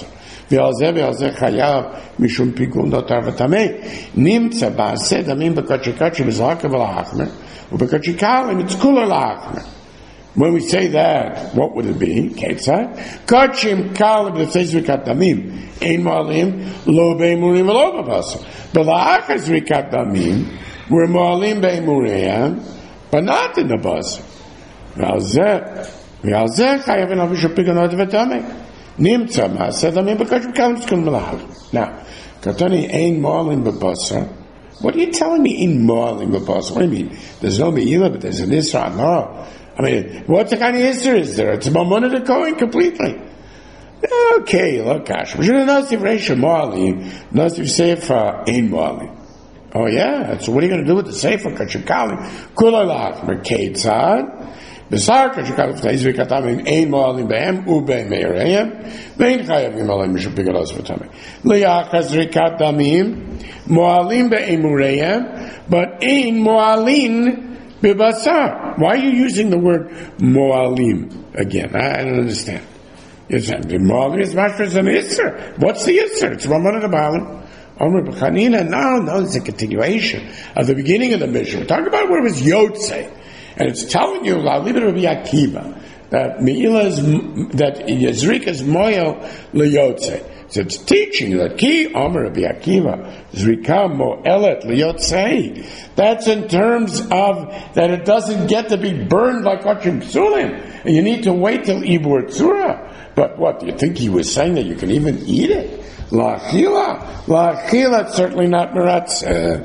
ועל זה ועל זה חייב משום פיגום נותר וטמא. נמצא בעשה דמים בקודשי קודשי בזרקה ולהחמר, ובקודשי קהלים it's כולו להחמר. When we say that, what would it be? Ketzad? Kodshim kalim b'tzrikat damim ein moalim lo beimurim v'lo b'basar. B'la'achas zrikat damim we're moalim beimurim, but not in the basar. V'al zeh v'al zeh chayavin avishu piganot v'tameh nimtza ma'aseh damim b'kodshim kalim tzkum b'la'achas. Now, katani ein moalim b'basar. What are you telling me in moalim b'basar? What do you mean? There's no me'ilah, but there's an isra. No. I mean, what kind of history is there? It's Mamonah to Kohen completely. Okay, look, gosh. We should have Nasiv Reisha Moalim, Nasiv Sefer Ein Moalim. Oh, yeah. So what are you going to do with the Sefer? Kachikalim, Kulalach, Merketzad, Besar Kachikalim, Fleizvi Katamim, Ein Moalim Behem, Ube Meirehem, Vein Chayavim Alim, Mishum Pigalos Vatamim. Liachas Rikat Damim, Moalim Be'em Urehem, but Ein Moalim Bibasar. Why are you using the word moalim again? I, I don't understand. It's moalim is much as an isser. What's the isser? It's Ramon the Balim. Omer B'chanina. No, no, it's a continuation of the beginning of the mission. We're talking about what it was Yotzei, and it's telling you La'alibet Rabbi Akiva that Meila is that Yezrik is moyel leYotzei. So it's teaching that ki Omer Rabbi Akiva Zrika mo'elet leYotzei. That's in terms of that it doesn't get to be burned like Ochim Psulim. And you need to wait till Ibur Tzura. But what, do you think he was saying that you can even eat it? La'achila. La'achila, it's certainly not Meratz.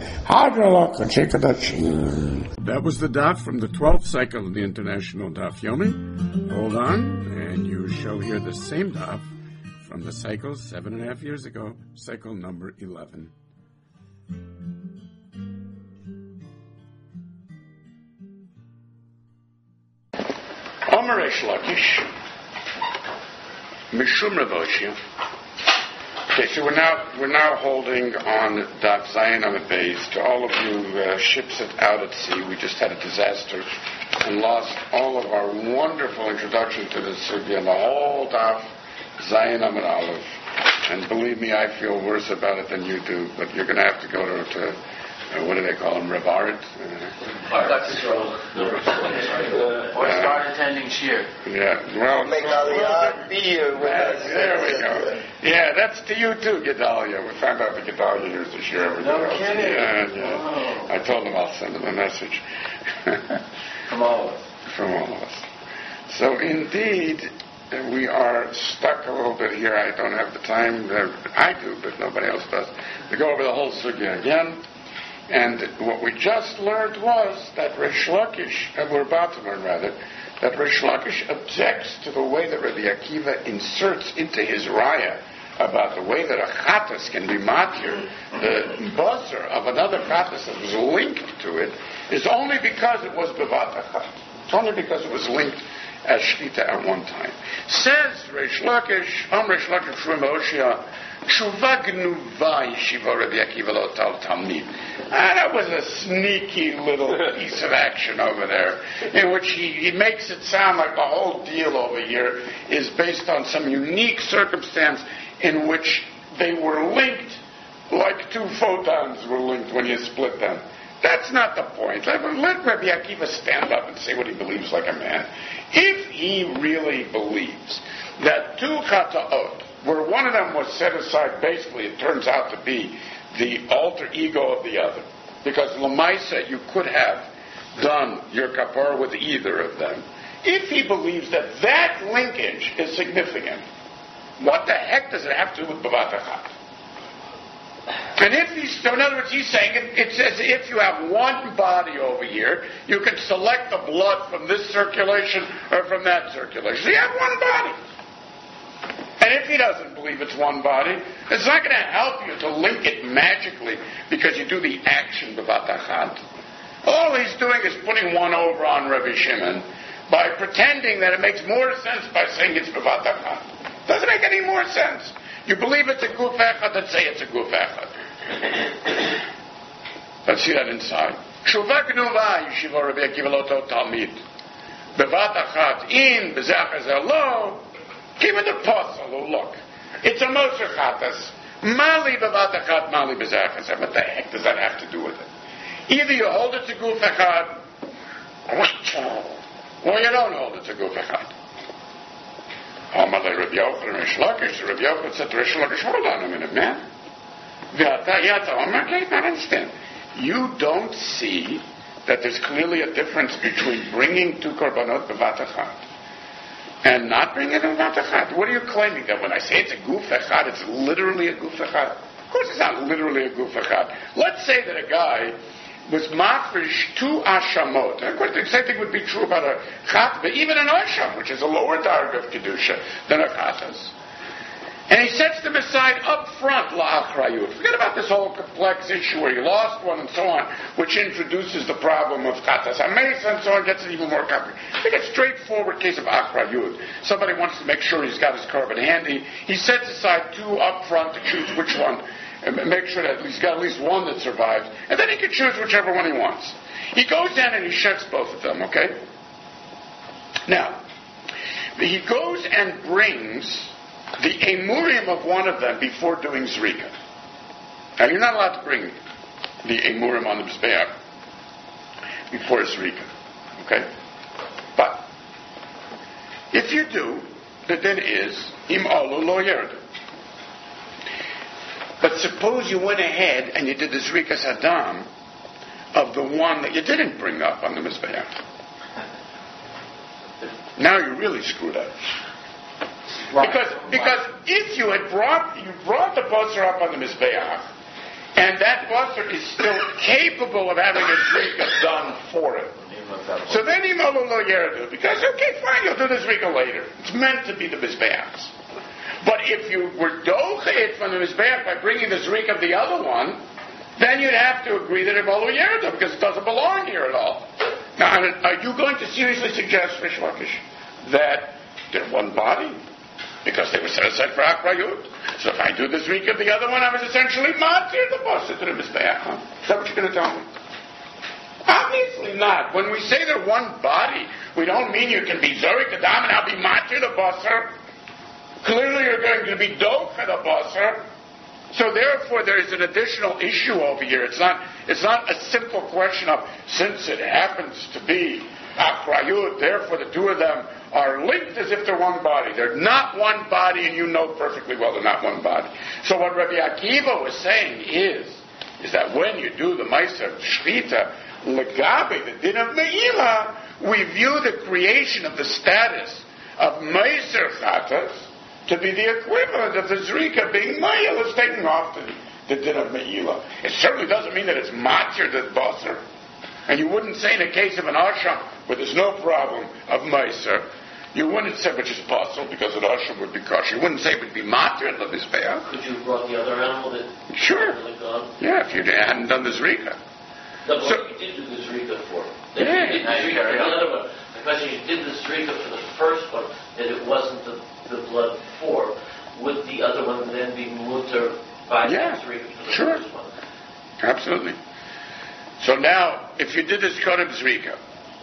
That was the daf from the twelfth cycle of the International Daf Yomi. Hold on, and you shall hear the same daf from the cycle seven and a half years ago, cycle number eleven. Omer Reish Lakish, Mishum Ravoshia. Okay, so we're now we're now holding on Daf Zayin on the base. To all of you uh, ships at, out at sea, we just had a disaster and lost all of our wonderful introduction to the sugya and the whole Daf Zayin Amid Aleph. And believe me, I feel worse about it than you do. But you're going to have to go to. to Uh, what do they call them? Revarit? Dr. Stroll. Or start attending Shir. Yeah, well, Make Aliyah be here with us. There we go. Yeah, that's to you too, Gedalia. We found out the Gedalia used to share everything. No else. kidding. Yeah, yeah. Oh. I told him I'll send him a message. From all of us. From all of us. So indeed, we are stuck a little bit here. I don't have the time. I do, but nobody else does. To go over the whole sugya again. And what we just learned was that Reish Lakish, and we're about to learn rather, that Reish Lakish objects to the way that Rabbi Akiva inserts into his raya about the way that a chatas can be matir, the buzzer of another chatas that was linked to it, is only because it was bevat achat. It's only because it was linked as shkita at one time. Says Reish Lakish, Am Reish Lakish Shremoshia, Tshuva Gnuva Yeshiva Rabbi Akiva Lo Tal Talmid. Ah, that was a sneaky little piece of action over there, in which he, he makes it sound like the whole deal over here is based on some unique circumstance in which they were linked like two photons were linked when you split them. That's not the point. Let, let Rabbi Akiva stand up and say what he believes like a man. If he really believes that two chata'ot, where one of them was set aside, basically it turns out to be the alter ego of the other, because Lamaisa, you could have done your kapara with either of them. If he believes that that linkage is significant, what the heck does it have to do with Bavat Achat? And if he's, so in other words, he's saying it, it says if you have one body over here, you can select the blood from this circulation or from that circulation. So you have one body. And if he doesn't believe it's one body, it's not going to help you to link it magically because you do the action Bavat Achat. All he's doing is putting one over on Rabbi Shimon by pretending that it makes more sense by saying it's Bavat Achat. Doesn't make any more sense. You believe it's a guf echad, then say it's a guf echad. Let's see that inside. Shuvah gnuva yeshiva Rabbi Akiva Lo Tal Talmid. Bevat achat in bezach lo. Give it a puzzle. Look, It's a Moser Chatas. Mali bevatachat, mali bezachas. What the heck does that have to do with it? Either you hold it to Guf Echad, or you don't hold it to Guf Echad. Amalei Rabbi Yochanan Rish Lakish, Rabbi Yochanan said to Rish Lakish, hold on a minute, man. I can't understand. You don't see that there's clearly a difference between bringing two korbanot bevatachat and not bringing it bevatachat. What are you claiming? That when I say it's a Guf Echad, it's literally a Guf Echad? Of course it's not literally a Guf Echad. Let's say that a guy was mafresh two ashamot. And of course, the same thing would be true about a chatva, even an asham, which is a lower darg of kedusha than a chatas. And he sets them aside up front, la'achrayut. Forget about this whole complex issue where you lost one and so on, which introduces the problem of chatas hamesa and so on, gets it even more complicated. I think a straightforward case of achrayut. Somebody wants to make sure he's got his korban handy. He sets aside two up front to choose which one. And make sure that he's got at least one that survives, and then he can choose whichever one he wants. He goes down and he shuts both of them, okay? Now, he goes and brings the emurim of one of them before doing zrika. Now, you're not allowed to bring the emurim on the mizbeach before zrika, okay? But, if you do, the din is, im olu lo yerdu. But suppose you went ahead and you did the Zrikas Hadam of the one that you didn't bring up on the Mizbeach. Now you really screwed up. Right. Because because if you had brought you brought the Basar up on the Mizbeach, and that Basar is still capable of having a Zrika done for it. So then Imalu Lo Yerdu, because okay, fine, you'll do the Zrika later. It's meant to be the Mizbeachs. But if you were dochet from the Mizbeach by bringing the Zrik of the other one, then you'd have to agree that it Imalu Yerda, because it doesn't belong here at all. Now, are you going to seriously suggest, Rish Lakish, that they're one body? Because they were set aside for Akrayut. So if I do the Zrik of the other one, I was essentially matir the Basar to the Mizbeach. Huh? Is that what you're going to tell me? Obviously not. When we say they're one body, we don't mean you can be Zorik Adam and I'll be matir the Basar. Clearly you're going to be dope for the basar. So therefore there is an additional issue over here. It's not it's not a simple question of, since it happens to be Akrayut, therefore the two of them are linked as if they're one body. They're not one body, and you know perfectly well they're not one body. So what Rabbi Akiva was saying is, is that when you do the Meiser Shvita, Legabe, the din of Me'ila, we view the creation of the status of Meiser Chatas to be the equivalent of the Zrika being Mayil is taking off the, the din of Me'ila. It certainly doesn't mean that it's Matir the Basar. And you wouldn't say in a case of an Asham where there's no problem of Meiser, you wouldn't say which is possible because an Asham would be kosher. You wouldn't say it would be Matir the Mizbeach. Could you have brought the other animal that sure. Really gone? Yeah, if you hadn't done the Zrika. No, but So, you did do the Zrika for. Yeah. You did the Zrika for the other one. The question is, you did the Zrika for the first one, and it wasn't the the blood for, would the other one then be mutter by yeah, the Zrika for the sure. first one? Absolutely. So now, if you did this Kodev Zrika,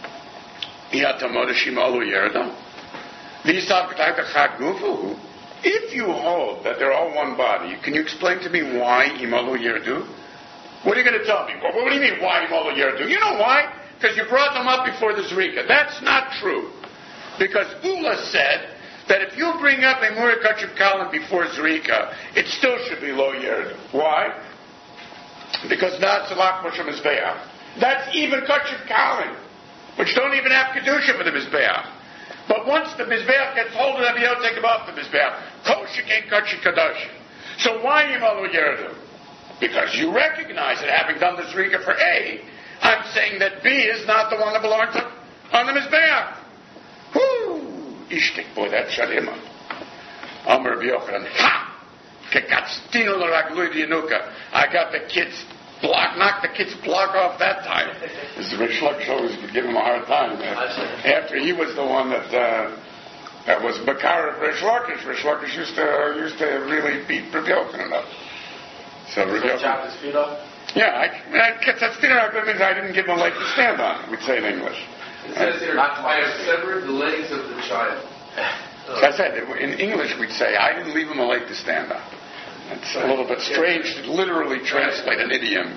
if you hold that they're all one body, can you explain to me why Imalu Yerdu? What are you going to tell me? Well, what do you mean, why Imalu Yerdu? You know why? Because you brought them up before the Zrika. That's not true. Because Ula said that if you bring up a Mura Kachuk Kalan before Zrika, it still should be Lo Yerdu. Why? Because now it's a Lach Moshe Mizbeach. That's even Kachuk Kalan, which don't even have Kedusha for the Mizbeach. But once the Mizbeach gets hold of them, you don't take them off the Mizbeach. Kosher ain't Kachuk Kadosh. So why Yimalu Yerdu? Because you recognize that having done the Zrika for A, I'm saying that B is not the one that belongs to, on the Mizbeach. Whoo! Ishtik, boy, that shut him up. Amr Rabbi Yochanan, ha! Kekatztino l'raglui dianuka. I got the kid's block, knocked the kid's block off that time. This is Rish Lakish always would give him a hard time. After he was the one that, uh, that was Bakar of Rish Lakish. Rish Lakish used to, uh, used to really beat Rabbi Yochanan up. So Rabbi Chop his feet off? Yeah, I, I, Kekatztino means I didn't give him a leg to stand on, we'd say in English. It says here, I have severed the legs of the child. So I said, in English we'd say, I didn't leave him a leg to stand on. It's a little bit strange to literally translate an idiom.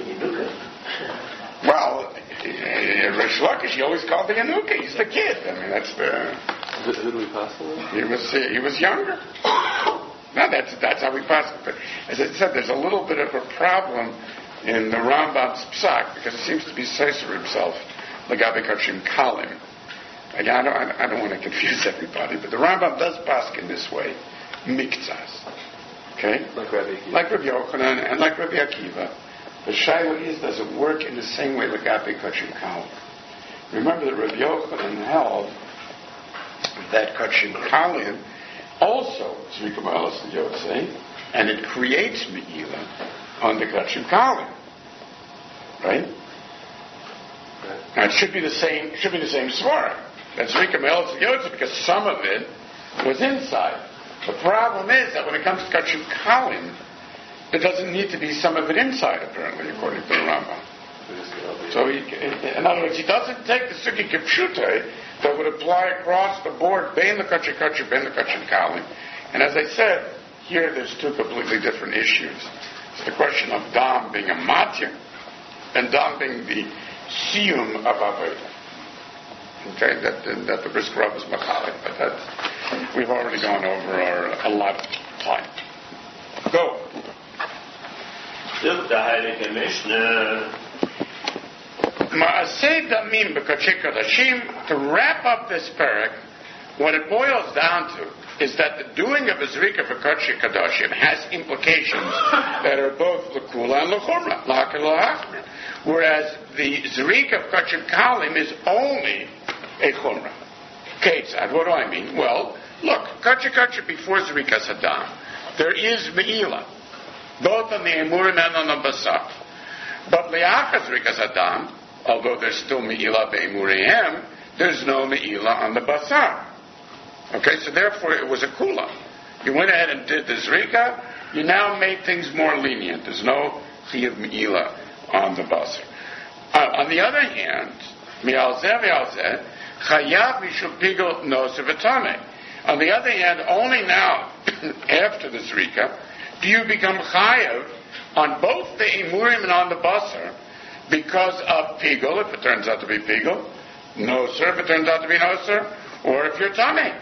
Well, Rish Lakish, he always called the Yanuka. He's the kid. I mean, that's the... Who do we pass on? He was, uh, he was younger. No, that's, that's how we pass it. But as I said, there's a little bit of a problem in the Rambam's psak, because it seems to be Seisur himself, Lagabe Kachim Kalim. Again, I don't, I don't want to confuse everybody, but the Rambam does pass in this way, mikzas. Okay? Like Rabbi Akiva. Like Rabbi Yochanan and like Rabbi Akiva. The shaila is, does it work in the same way Lagabe Kachim Kalim? Remember that Rabbi Yochanan held that Kachim Kalim also Zrika Ma'alas Yotze, and it creates Me'ila on the Kachim Kalim. Right? Now it should be the same should be the same svara. That's Zrika Ma'alas Yotze because some of it was inside. The problem is that when it comes to Kachim Kalim, there doesn't need to be some of it inside, apparently, according to the Rambam. So, he, in other words, he doesn't take the Sugi Kipshute that would apply across the board, Bein the Kachim Kachim, Bein the Kachim Kalim. And as I said, here there's two completely different issues. It's the question of Dam being a Matya, and Dam being the Siyum of Aveda. Okay, that, that the Brisker Rav is Machalik, but that's, we've already gone over our allotted time. Go. Look, the Heilige Mishnah. Ma'aseh damim b'kachei kadashim. To wrap up this parak, what it boils down to is that the doing of a zrika b'kachei kadashim has implications that are both l'kula and l'chumra, l'hakil l'achmer. Whereas the zrika of kachim kalim is only a chumra. Ketzad, what do I mean? Well, look, kachei kachei before zrika sadam, there is me'ila, both on the emurim and on the basar. But le'achas zrika sadam, although there's still me'ila be'emurihem, there's no me'ila on the basar. Okay, so therefore it was a kula. You went ahead and did the zrika, you now made things more lenient. There's no chiyuv me'ila on the basar. Uh, on the other hand, mi'alzeh mi'alzeh, chayav mishum pigel noser v'tameh. On the other hand, only now, after the zrika, do you become chayav on both the emurim and on the basar, because of pigul, if it turns out to be pigul, noser, if it turns out to be noser, or if you're tameh.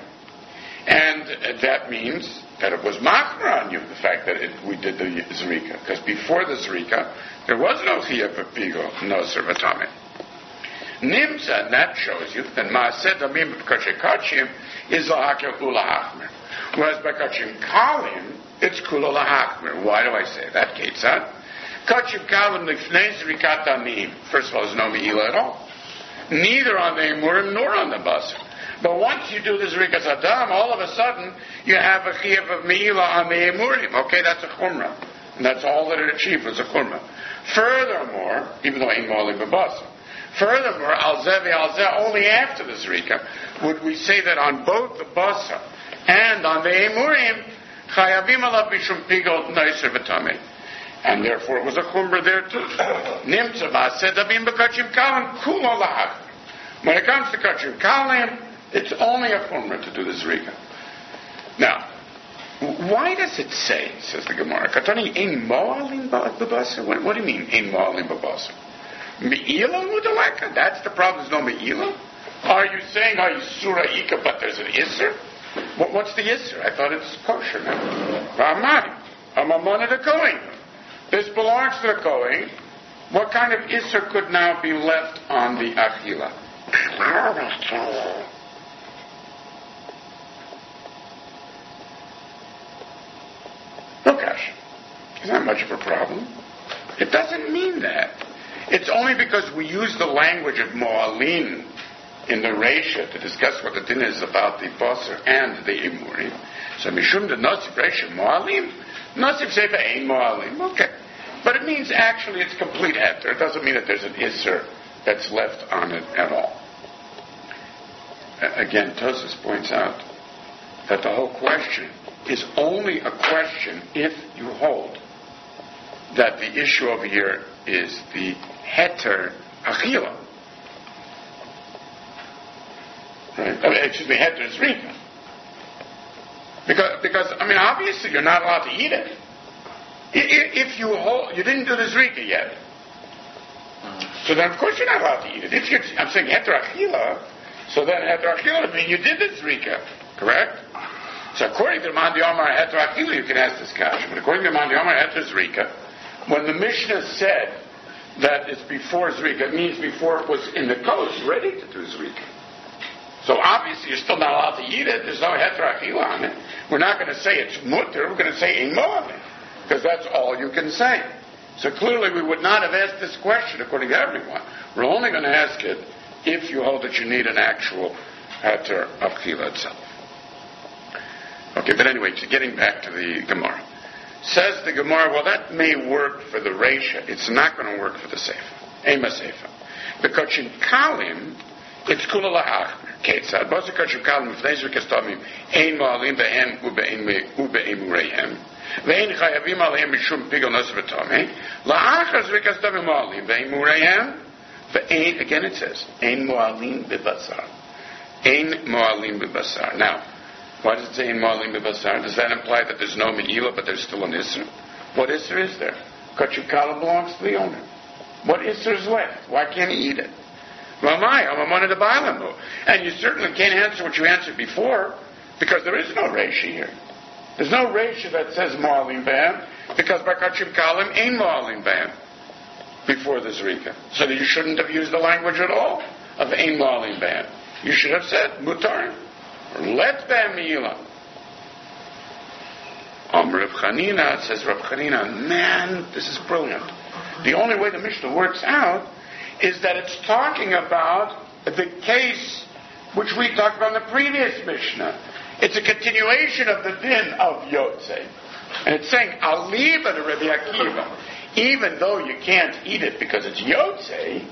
And that means that it was machmer on you, the fact that it, we did the zrika. Because before the zrika, there was no chiyuv of pigul, noser, v'tameh. Nimsa, and that shows you that ma'aseh damim b'kachei kachim is lahakil ulahachmer. Whereas by kachim kalim, it's kula lahachmer. Why do I say that, Ketzad? Kachim kalim lifnei zrikat damim. First of all, there's no me'ila at all. Neither on the emurim nor on the basar. But once you do the zrikas adam, all of a sudden you have a chiyuv of me'ila on the emurim. Okay, that's a chumrah. And that's all that it achieved was a chumrah. Furthermore, even though ein mo'ali b'basar, furthermore, al-zeh al-zeh, only after the zrika, would we say that on both the basar and on the emurim, chayavim alav bishum pigol noiser v'tameh. And therefore it was a chumrah there too. Nimtza ma'aseh damim b'kachim kalim kulo lahach. When it comes to kachim kalim, it's only a chumrah to do the zrika. Now, why does it say, says the Gemara, Katani ein mo'alim b'basar? What do you mean, ein mo'alim b'basar? Me'ila mudaleka? That's the problem, there's no me'ila? Are you saying, are you surah ika, but there's an isser? What, what's the isser? I thought it's kosher. V'amai, amamona de kohen. This belongs to the kohen. What kind of isser could now be left on the achila? No cash. It's not much of a problem. It doesn't mean that. It's only because we use the language of mo'alim in the Reisha to discuss what the din is about the basar and the emurim. So mishum de nosif Reisha mo'alim, nosif sefer ein mo'alim. Okay. But it means actually it's complete heter. It doesn't mean that there's an isser that's left on it at all. Again, Tosfos points out that the whole question is only a question if you hold that the issue over here is the heter achila. Right? I mean, excuse me, heter zrika. Because, because I mean, obviously you're not allowed to eat it. If you hold, you didn't do the zrika yet. So then, of course, you're not allowed to eat it. If you're, I'm saying heter achila, so then heter achila would mean you did the zrika, correct? So according to the Mandi Omar heter achila, you can ask this question. But according to the Mandi Omar heter zrika, when the Mishnah said that it's before zrika, it means before it was in the coast, ready to do zrika. So obviously you're still not allowed to eat it. There's no heter achila on it. We're not going to say it's mutter. We're going to say ein mo'avin, because that's all you can say. So clearly we would not have asked this question according to everyone. We're only going to ask it if you hold that you need an actual heter achila itself. Okay, but anyway, so getting back to the Gemara. Says the Gemara, well, that may work for the Reisha. It's not going to work for the Seifa. Ema Seifa. Because in Kalim, it's kula la'achmer. Ketzad. Both the Kachim Kalim, if they are kestomim, ein ma'alim be'en ube'en ureihem. Ve'en chayavim alehem mishum pigel nos v'tomeh. La'achar zvikestomim ma'alim be'en ureihem. Ve'en, again it says, ein mo'alim be'basar. Ein mo'alim be'basar. Now, why does it say in Ma'alim B'Basar? Does that imply that there's no Me'ila, but there's still an Isser? What Isser is there? Kachukala belongs to the owner. What Isser is left? Why can't he eat it? Ramai, I'm one of the Bailamu. And you certainly can't answer what you answered before, because there is no Reisha here. There's no Reisha that says Ma'alim B'Hem, because by Kachim Kalim ain't Ma'alim B'Hem before the Zrika. So that you shouldn't have used the language at all of Ein Ma'alim B'Hem. You should have said Mutar. Let B'Hem Me'ila. Um, Rav Chanina, says Rav Chanina, man, this is brilliant. The only way the Mishnah works out is that it's talking about the case which we talked about in the previous Mishnah. It's a continuation of the din of Yotzei. And it's saying, Aliba to Rabbi Akiva, even though you can't eat it because it's Yotzei,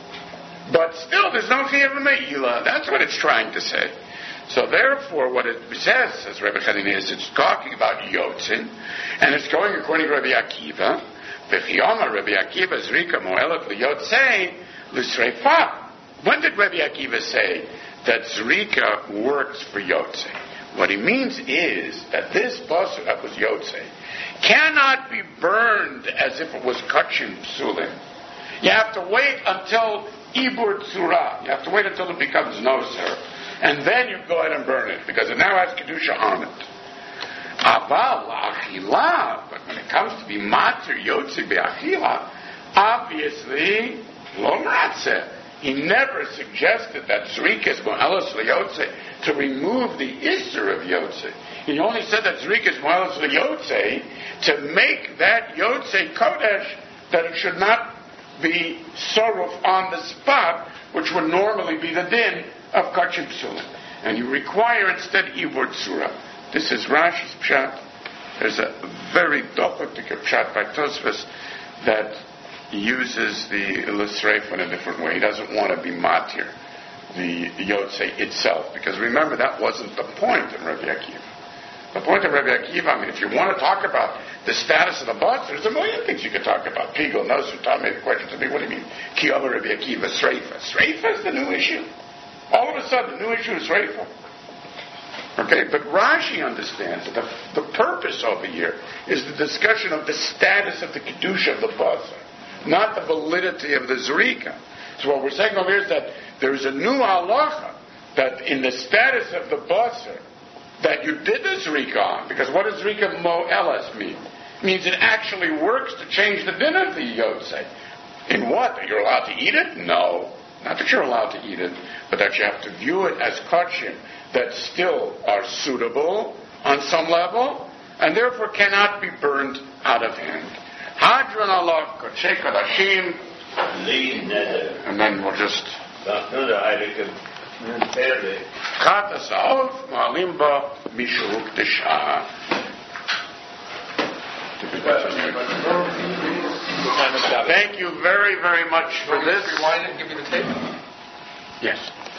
but still there's no Chiyuv Me'ila. That's what it's trying to say. So therefore, what it says, says Rabbi Chanina, is it's talking about Yotzin, and it's going according to Rabbi Akiva. V'chiyama Rabbi Akiva zrika mo'elet l'yotzei l'sreifa. When did Rabbi Akiva say that zrika works for Yotzei? What he means is that this basar that was Yotzei cannot be burned as if it was kachim psulim. You have to wait until ibur tzura. You have to wait until it becomes noser. And then you go ahead and burn it, because it now has Kedusha on it. Aval la'achila, but when it comes to be matir yotzi be'achila, obviously, lo mratzeh. He never suggested that zrika is mo'elos l'yotze to remove the isser of yotze. He only said that zrika is mo'elos l'yotze to make that yotze kodesh, that it should not be soruf on the spot, which would normally be the din of kachim psulim. And you require instead ibur tzura. This is Rashi's pshat. There's a very dochotik pshat by Tosfos that uses the l'sreif in a different way. He doesn't want to be matir, the yotzei itself, because remember, that wasn't the point of Rabbi Akiva. The point of Rabbi Akiva, I mean, if you want to talk about the status of the bus, there's a million things you could talk about. Pigel, Nosur, Tameh, the question to me, what do you mean? Kiyama Rabbi Akiva, Sreifa. Sreifa is the new issue. All of a sudden, the new issue is Sreifa. Okay, but Rashi understands that the, the purpose over here is the discussion of the status of the Kedusha of the Basar, not the validity of the Zrika. So what we're saying over here is that there's a new halacha that in the status of the Basar, that you did the Zrika on, because what does Zrika Mo'elas mean? It means it actually works to change the din of the Yotzei. In what? That you're allowed to eat it? No. Not that you're allowed to eat it, but that you have to view it as kachim that still are suitable on some level, and therefore cannot be burned out of hand. Hadron Allah Kodshe Kodashim, and then we'll just Chata Sa'ov Ma'alimba Mishuruk Desha. Thank you very, very much for this. Rewind it and give me the tape? Yes.